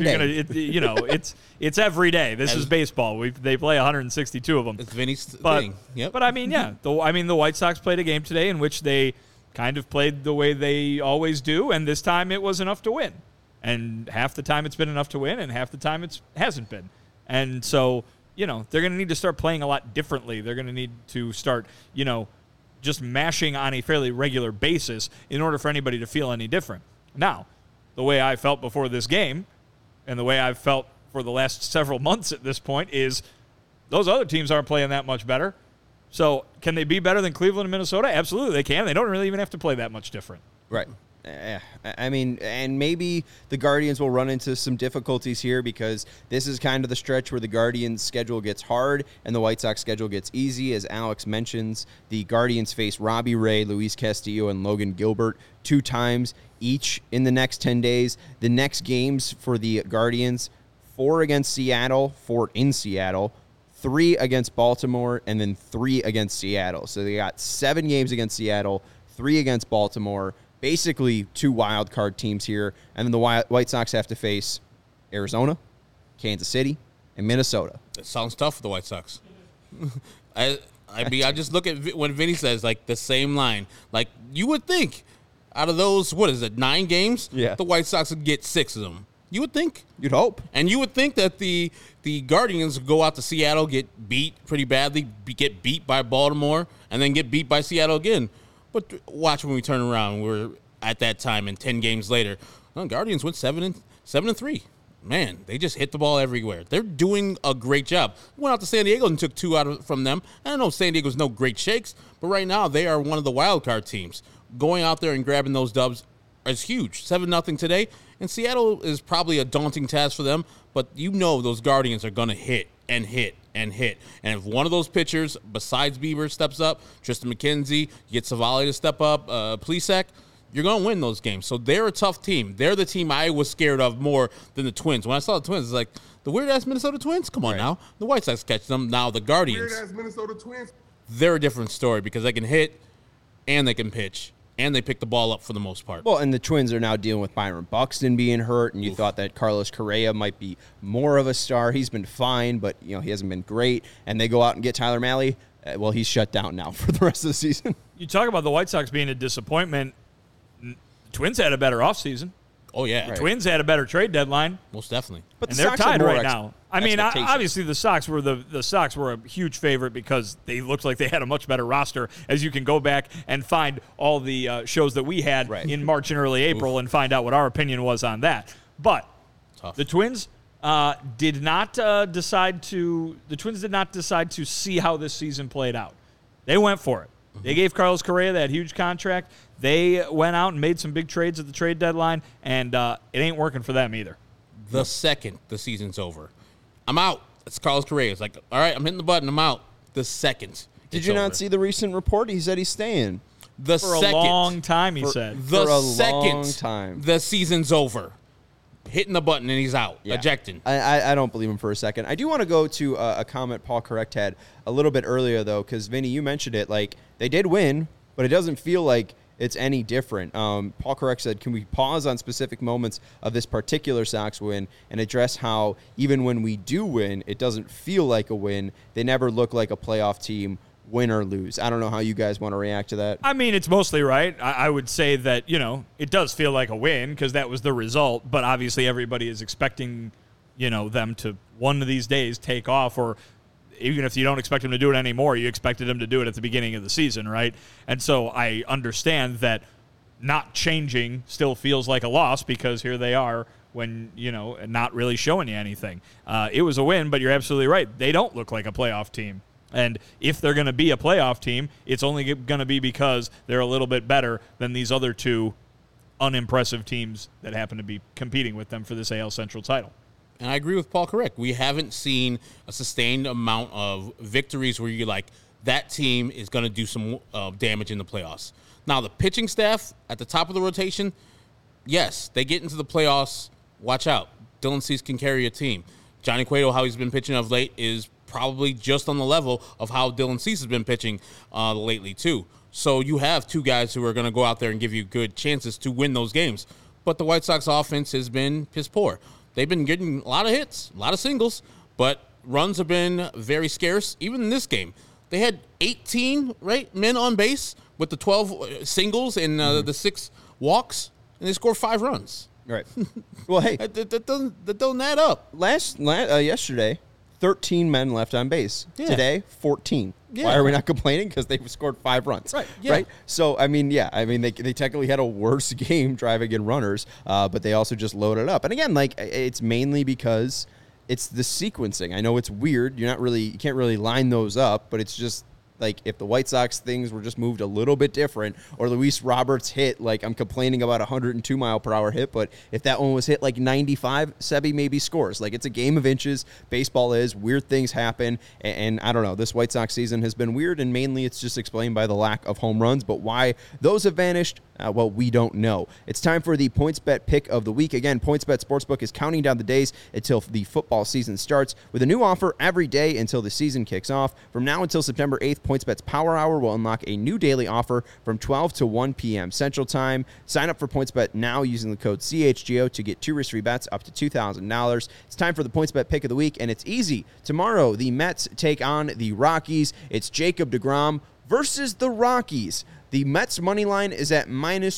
every day. This is baseball. They play 162 of them. It's Vinny's thing. Yep. But I mean, yeah. The White Sox played a game today in which they kind of played the way they always do, and this time it was enough to win. And half the time it's been enough to win, and half the time it hasn't been. And so, they're going to need to start playing a lot differently. They're going to need to start, just mashing on a fairly regular basis in order for anybody to feel any different. Now, the way I felt before this game and the way I've felt for the last several months at this point is those other teams aren't playing that much better. So can they be better than Cleveland and Minnesota? Absolutely they can. They don't really even have to play that much different. Right. I mean, and maybe the Guardians will run into some difficulties here because this is kind of the stretch where the Guardians' schedule gets hard and the White Sox schedule gets easy. As Alex mentions, the Guardians face Robbie Ray, Luis Castillo, and Logan Gilbert 2 times each in the next 10 days. The next games for the Guardians, 4 against Seattle, 4 in Seattle, 3 against Baltimore, and then 3 against Seattle. So they got 7 games against Seattle, 3 against Baltimore, basically 2 wild card teams here. And then the White Sox have to face Arizona, Kansas City, and Minnesota. That sounds tough for the White Sox. I mean, I just look at when Vinny says, like, the same line. Like, you would think out of those, 9 games? Yeah. The White Sox would get 6 of them. You would think. You'd hope. And you would think that the Guardians would go out to Seattle, get beat pretty badly, get beat by Baltimore, and then get beat by Seattle again. But watch when we turn around. We're at that time, and 10 games later, Guardians went 7-3. Man, they just hit the ball everywhere. They're doing a great job. Went out to San Diego and took 2 from them. I know San Diego's no great shakes, but right now they are one of the wild card teams. Going out there and grabbing those dubs is huge. 7-0 today. And Seattle is probably a daunting task for them, but you know those Guardians are going to hit and hit and hit. And if one of those pitchers, besides Bieber, steps up, Tristan McKenzie, you get Savali to step up, Plesac, you're going to win those games. So they're a tough team. They're the team I was scared of more than the Twins. When I saw the Twins, it's like, the weird-ass Minnesota Twins? Come on now. The White Sox catch them. Now the Guardians. Weird-ass Minnesota Twins. They're a different story because they can hit and they can pitch. And they pick the ball up for the most part. Well, and the Twins are now dealing with Byron Buxton being hurt, and you thought that Carlos Correa might be more of a star. He's been fine, but he hasn't been great. And they go out and get Tyler Mahle. Well, he's shut down now for the rest of the season. You talk about the White Sox being a disappointment. Twins had a better offseason. Oh, yeah. Right. Twins had a better trade deadline. Most definitely. But And the they're Sox have tied more right now. I mean, expectations. obviously the Sox were the Sox were a huge favorite because they looked like they had a much better roster. As you can go back and find all the shows that we had in March and early April and find out what our opinion was on that. But the Twins did not decide to see how this season played out. They went for it. They gave Carlos Correa that huge contract. They went out and made some big trades at the trade deadline, and it ain't working for them either. The second the season's over, I'm out. It's Carlos Correa. It's like, all right, I'm hitting the button. I'm out. The second. Did you not see the recent report? He said he's staying. The For second. a long time, he said. The For a second long time. the season's over, hitting the button and he's out, ejecting. I don't believe him for a second. I do want to go to a comment Paul Correct had a little bit earlier, though, because, Vinny, you mentioned it. Like, they did win, but it doesn't feel like it's any different. Paul Correct said, can we pause on specific moments of this particular Sox win and address how even when we do win, it doesn't feel like a win. They never look like a playoff team, win or lose. I don't know how you guys want to react to that. I mean, it's mostly right. I would say that, it does feel like a win because that was the result, but obviously everybody is expecting, them to one of these days take off, or even if you don't expect them to do it anymore, you expected them to do it at the beginning of the season, right? And so I understand that not changing still feels like a loss because here they are when, not really showing you anything. It was a win, but you're absolutely right. They don't look like a playoff team. And if they're going to be a playoff team, it's only going to be because they're a little bit better than these other 2 unimpressive teams that happen to be competing with them for this AL Central title. And I agree with Paul Correct. We haven't seen a sustained amount of victories where you're like, that team is going to do some damage in the playoffs. Now, the pitching staff at the top of the rotation, yes, they get into the playoffs. Watch out. Dylan Cease can carry a team. Johnny Cueto, how he's been pitching of late, is probably just on the level of how Dylan Cease has been pitching lately, too. So you have 2 guys who are going to go out there and give you good chances to win those games. But the White Sox offense has been piss poor. They've been getting a lot of hits, a lot of singles, but runs have been very scarce. Even in this game, they had 18 men on base with the 12 singles and the 6 walks, and they scored 5 runs. Right. Well, hey, that doesn't add up. Yesterday, 13 men left on base. Yeah. Today, 14. Yeah. Why are we not complaining? Because they scored 5 runs. Right, yeah. Right? So, they technically had a worse game driving in runners, but they also just loaded up. And again, it's mainly because it's the sequencing. I know it's weird. You can't really line those up, but it's just Like, if the White Sox things were just moved a little bit different, or Luis Roberts hit, like, I'm complaining about a 102-mile-per-hour hit, but if that one was hit like 95, Sebi maybe scores. Like, it's a game of inches. Baseball is. Weird things happen. And I don't know. This White Sox season has been weird, and mainly it's just explained by the lack of home runs. But why those have vanished, well, we don't know. It's time for the PointsBet pick of the week. Again, PointsBet Sportsbook is counting down the days until the football season starts with a new offer every day until the season kicks off. From now until September 8th, PointsBet's Power Hour will unlock a new daily offer from 12 to 1 p.m. Central Time. Sign up for PointsBet now using the code CHGO to get 2 risk-free bets up to $2,000. It's time for the PointsBet pick of the week, and it's easy. Tomorrow, the Mets take on the Rockies. It's Jacob deGrom versus the Rockies. The Mets money line is at minus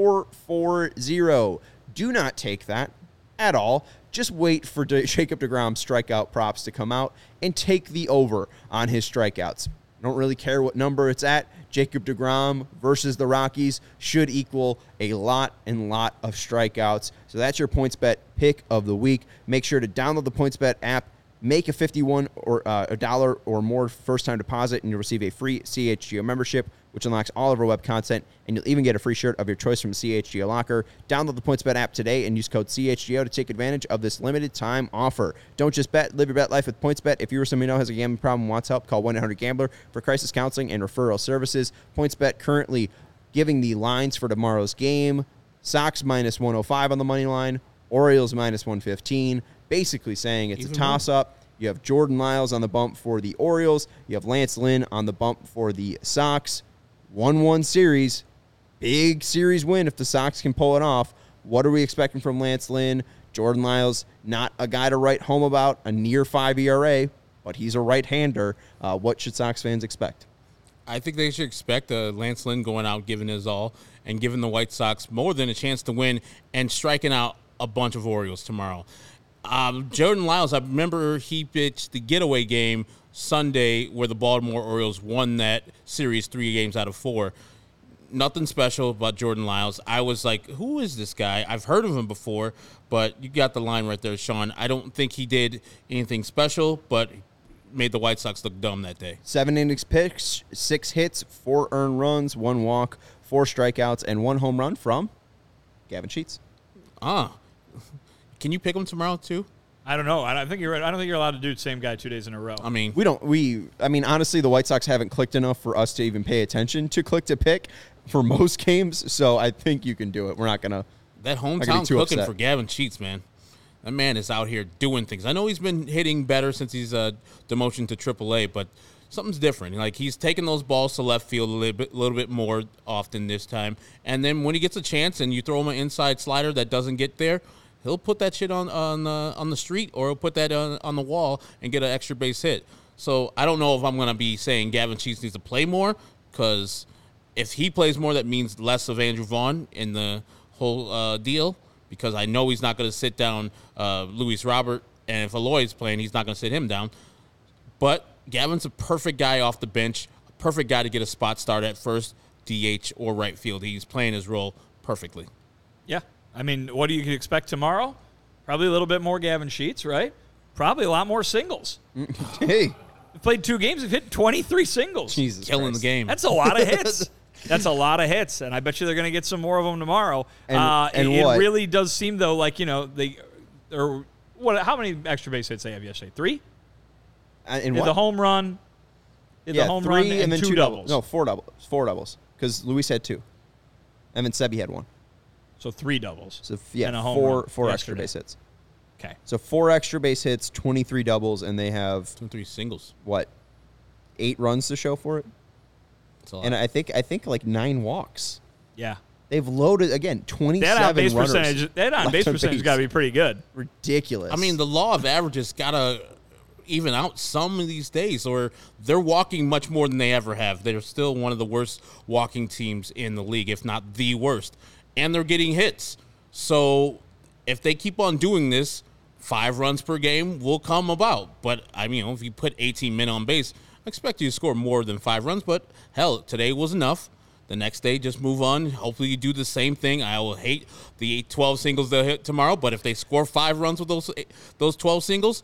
440. Do not take that at all. Just wait for Jacob deGrom's strikeout props to come out and take the over on his strikeouts. I don't really care what number it's at. Jacob deGrom versus the Rockies should equal a lot of strikeouts. So that's your PointsBet pick of the week. Make sure to download the PointsBet app. Make a $51 or $1 or more first-time deposit, and you'll receive a free CHGO membership, which unlocks all of our web content, and you'll even get a free shirt of your choice from CHGO Locker. Download the PointsBet app today and use code CHGO to take advantage of this limited-time offer. Don't just bet. Live your bet life with PointsBet. If you or someone you know has a gambling problem and wants help, call 1-800-GAMBLER for crisis counseling and referral services. PointsBet currently giving the lines for tomorrow's game. Sox minus 105 on the money line. Orioles minus 115. Basically saying it's a toss-up. You have Jordan Lyles on the bump for the Orioles. You have Lance Lynn on the bump for the Sox. 1-1 series. Big series win if the Sox can pull it off. What are we expecting from Lance Lynn? Jordan Lyles, not a guy to write home about, a near 5 ERA, but he's a right-hander. What should Sox fans expect? I think they should expect Lance Lynn going out, giving his all, and giving the White Sox more than a chance to win and striking out a bunch of Orioles tomorrow. Jordan Lyles, I remember he pitched the getaway game Sunday where the Baltimore Orioles won that series 3 games out of 4. Nothing special about Jordan Lyles. I was like, who is this guy? I've heard of him before, but you got the line right there, Sean. I don't think he did anything special, but made the White Sox look dumb that day. 7 innings pitched, 6 hits, 4 earned runs, 1 walk, 4 strikeouts, and 1 home run from Gavin Sheets. Can you pick him tomorrow, too? I don't know. I don't think you're right. I don't think you're allowed to do the same guy 2 days in a row. I mean, honestly, the White Sox haven't clicked enough for us to even pay attention to click to pick for most games, so I think you can do it. We're not going to. That hometown cooking for Gavin Sheets, man. That man is out here doing things. I know he's been hitting better since he's demotion to AAA, but something's different. Like, he's taking those balls to left field a little bit more often this time, and then when he gets a chance and you throw him an inside slider that doesn't get there, he'll put that shit on the street, or he'll put that on the wall and get an extra base hit. So I don't know if I'm going to be saying Gavin Sheets needs to play more, because if he plays more, that means less of Andrew Vaughn in the whole deal, because I know he's not going to sit down Luis Robert, and if Eloy's playing, he's not going to sit him down. But Gavin's a perfect guy off the bench, a perfect guy to get a spot start at first, DH, or right field. He's playing his role perfectly. Yeah. I mean, what do you expect tomorrow? Probably a little bit more Gavin Sheets, right? Probably a lot more singles. Hey. We've played 2 games. We've hit 23 singles. Jesus Killing Christ. the game. That's a lot of hits. That's a lot of hits, and I bet you they're going to get some more of them tomorrow. And it what? really does seem, though, like, how many extra base hits they have yesterday? 3? And the home run. The home run and then 2 doubles. No, 4 doubles. 4 doubles, because Luis had 2. And then Sebi had 1. So 3 doubles. So, yeah, and a home run four extra base hits. Okay. So 4 extra base hits, 23 doubles, and they have 23 singles. What? 8 runs to show for it? That's a lot. And I think like 9 walks. Yeah. They've loaded, again, 27 That on base runners. percentage got to be pretty good. Ridiculous. I mean, the law of averages got to even out some of these days, or they're walking much more than they ever have. They're still one of the worst walking teams in the league, if not the worst. And they're getting hits. So if they keep on doing this, 5 runs per game will come about. But, I mean, if you put 18 men on base, I expect you to score more than 5 runs. But, hell, today was enough. The next day, just move on. Hopefully you do the same thing. I will hate the 12 singles they'll hit tomorrow. But if they score 5 runs with those 12 singles,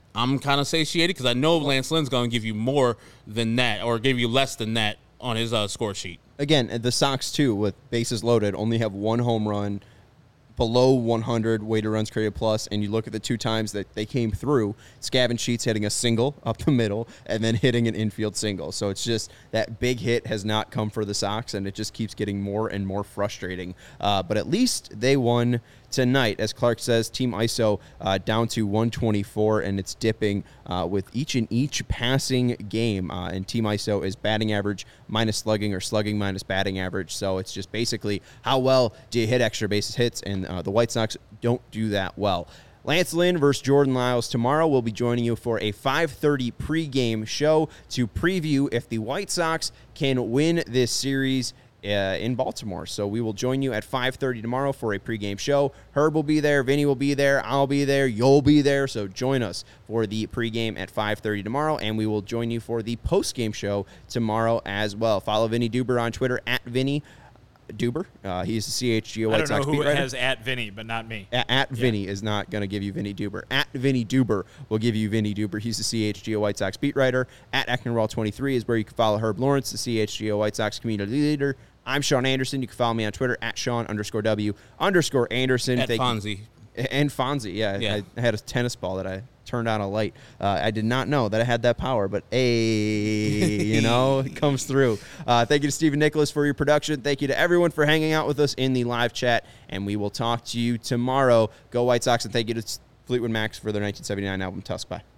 I'm kind of satiated because I know Lance Lynn's going to give you more than that or give you less than that on his score sheet. Again, the Sox, too, with bases loaded, only have one home run below 100 weighted runs created plus, and you look at the 2 times that they came through, Scavin Sheets hitting a single up the middle and then hitting an infield single. So it's just that big hit has not come for the Sox, and it just keeps getting more and more frustrating. But at least they won tonight. As Clark says, Team ISO down to 124, and it's dipping with each passing game. And Team ISO is batting average minus slugging or slugging minus batting average. So it's just basically how well do you hit extra bases hits, and the White Sox don't do that well. Lance Lynn versus Jordan Lyles tomorrow. We'll be joining you for a 5:30 pregame show to preview if the White Sox can win this series in Baltimore. So we will join you at 5:30 tomorrow for a pregame show. Herb will be there. Vinny will be there. I'll be there. You'll be there. So join us for the pregame at 5:30 tomorrow, and we will join you for the postgame show tomorrow as well. Follow Vinny Duber on Twitter at Vinny Duber. He's the CHGO White Sox beat writer. I don't know who has at Vinny, but not me. At Vinny is not going to give you Vinny Duber. At Vinny Duber will give you Vinny Duber. He's the CHGO White Sox beat writer. At Ecknerwall23 is where you can follow Herb Lawrence, the CHGO White Sox community leader. I'm Sean Anderson. You can follow me on Twitter at Sean_W_Anderson. At Fonzie. And Fonzie, Yeah. I had a tennis ball that I turned on a light. I did not know that I had that power, but it comes through. Thank you to Stephen Nicholas for your production. Thank you to everyone for hanging out with us in the live chat, and we will talk to you tomorrow. Go White Sox, and thank you to Fleetwood Mac for their 1979 album, Tusk. Bye.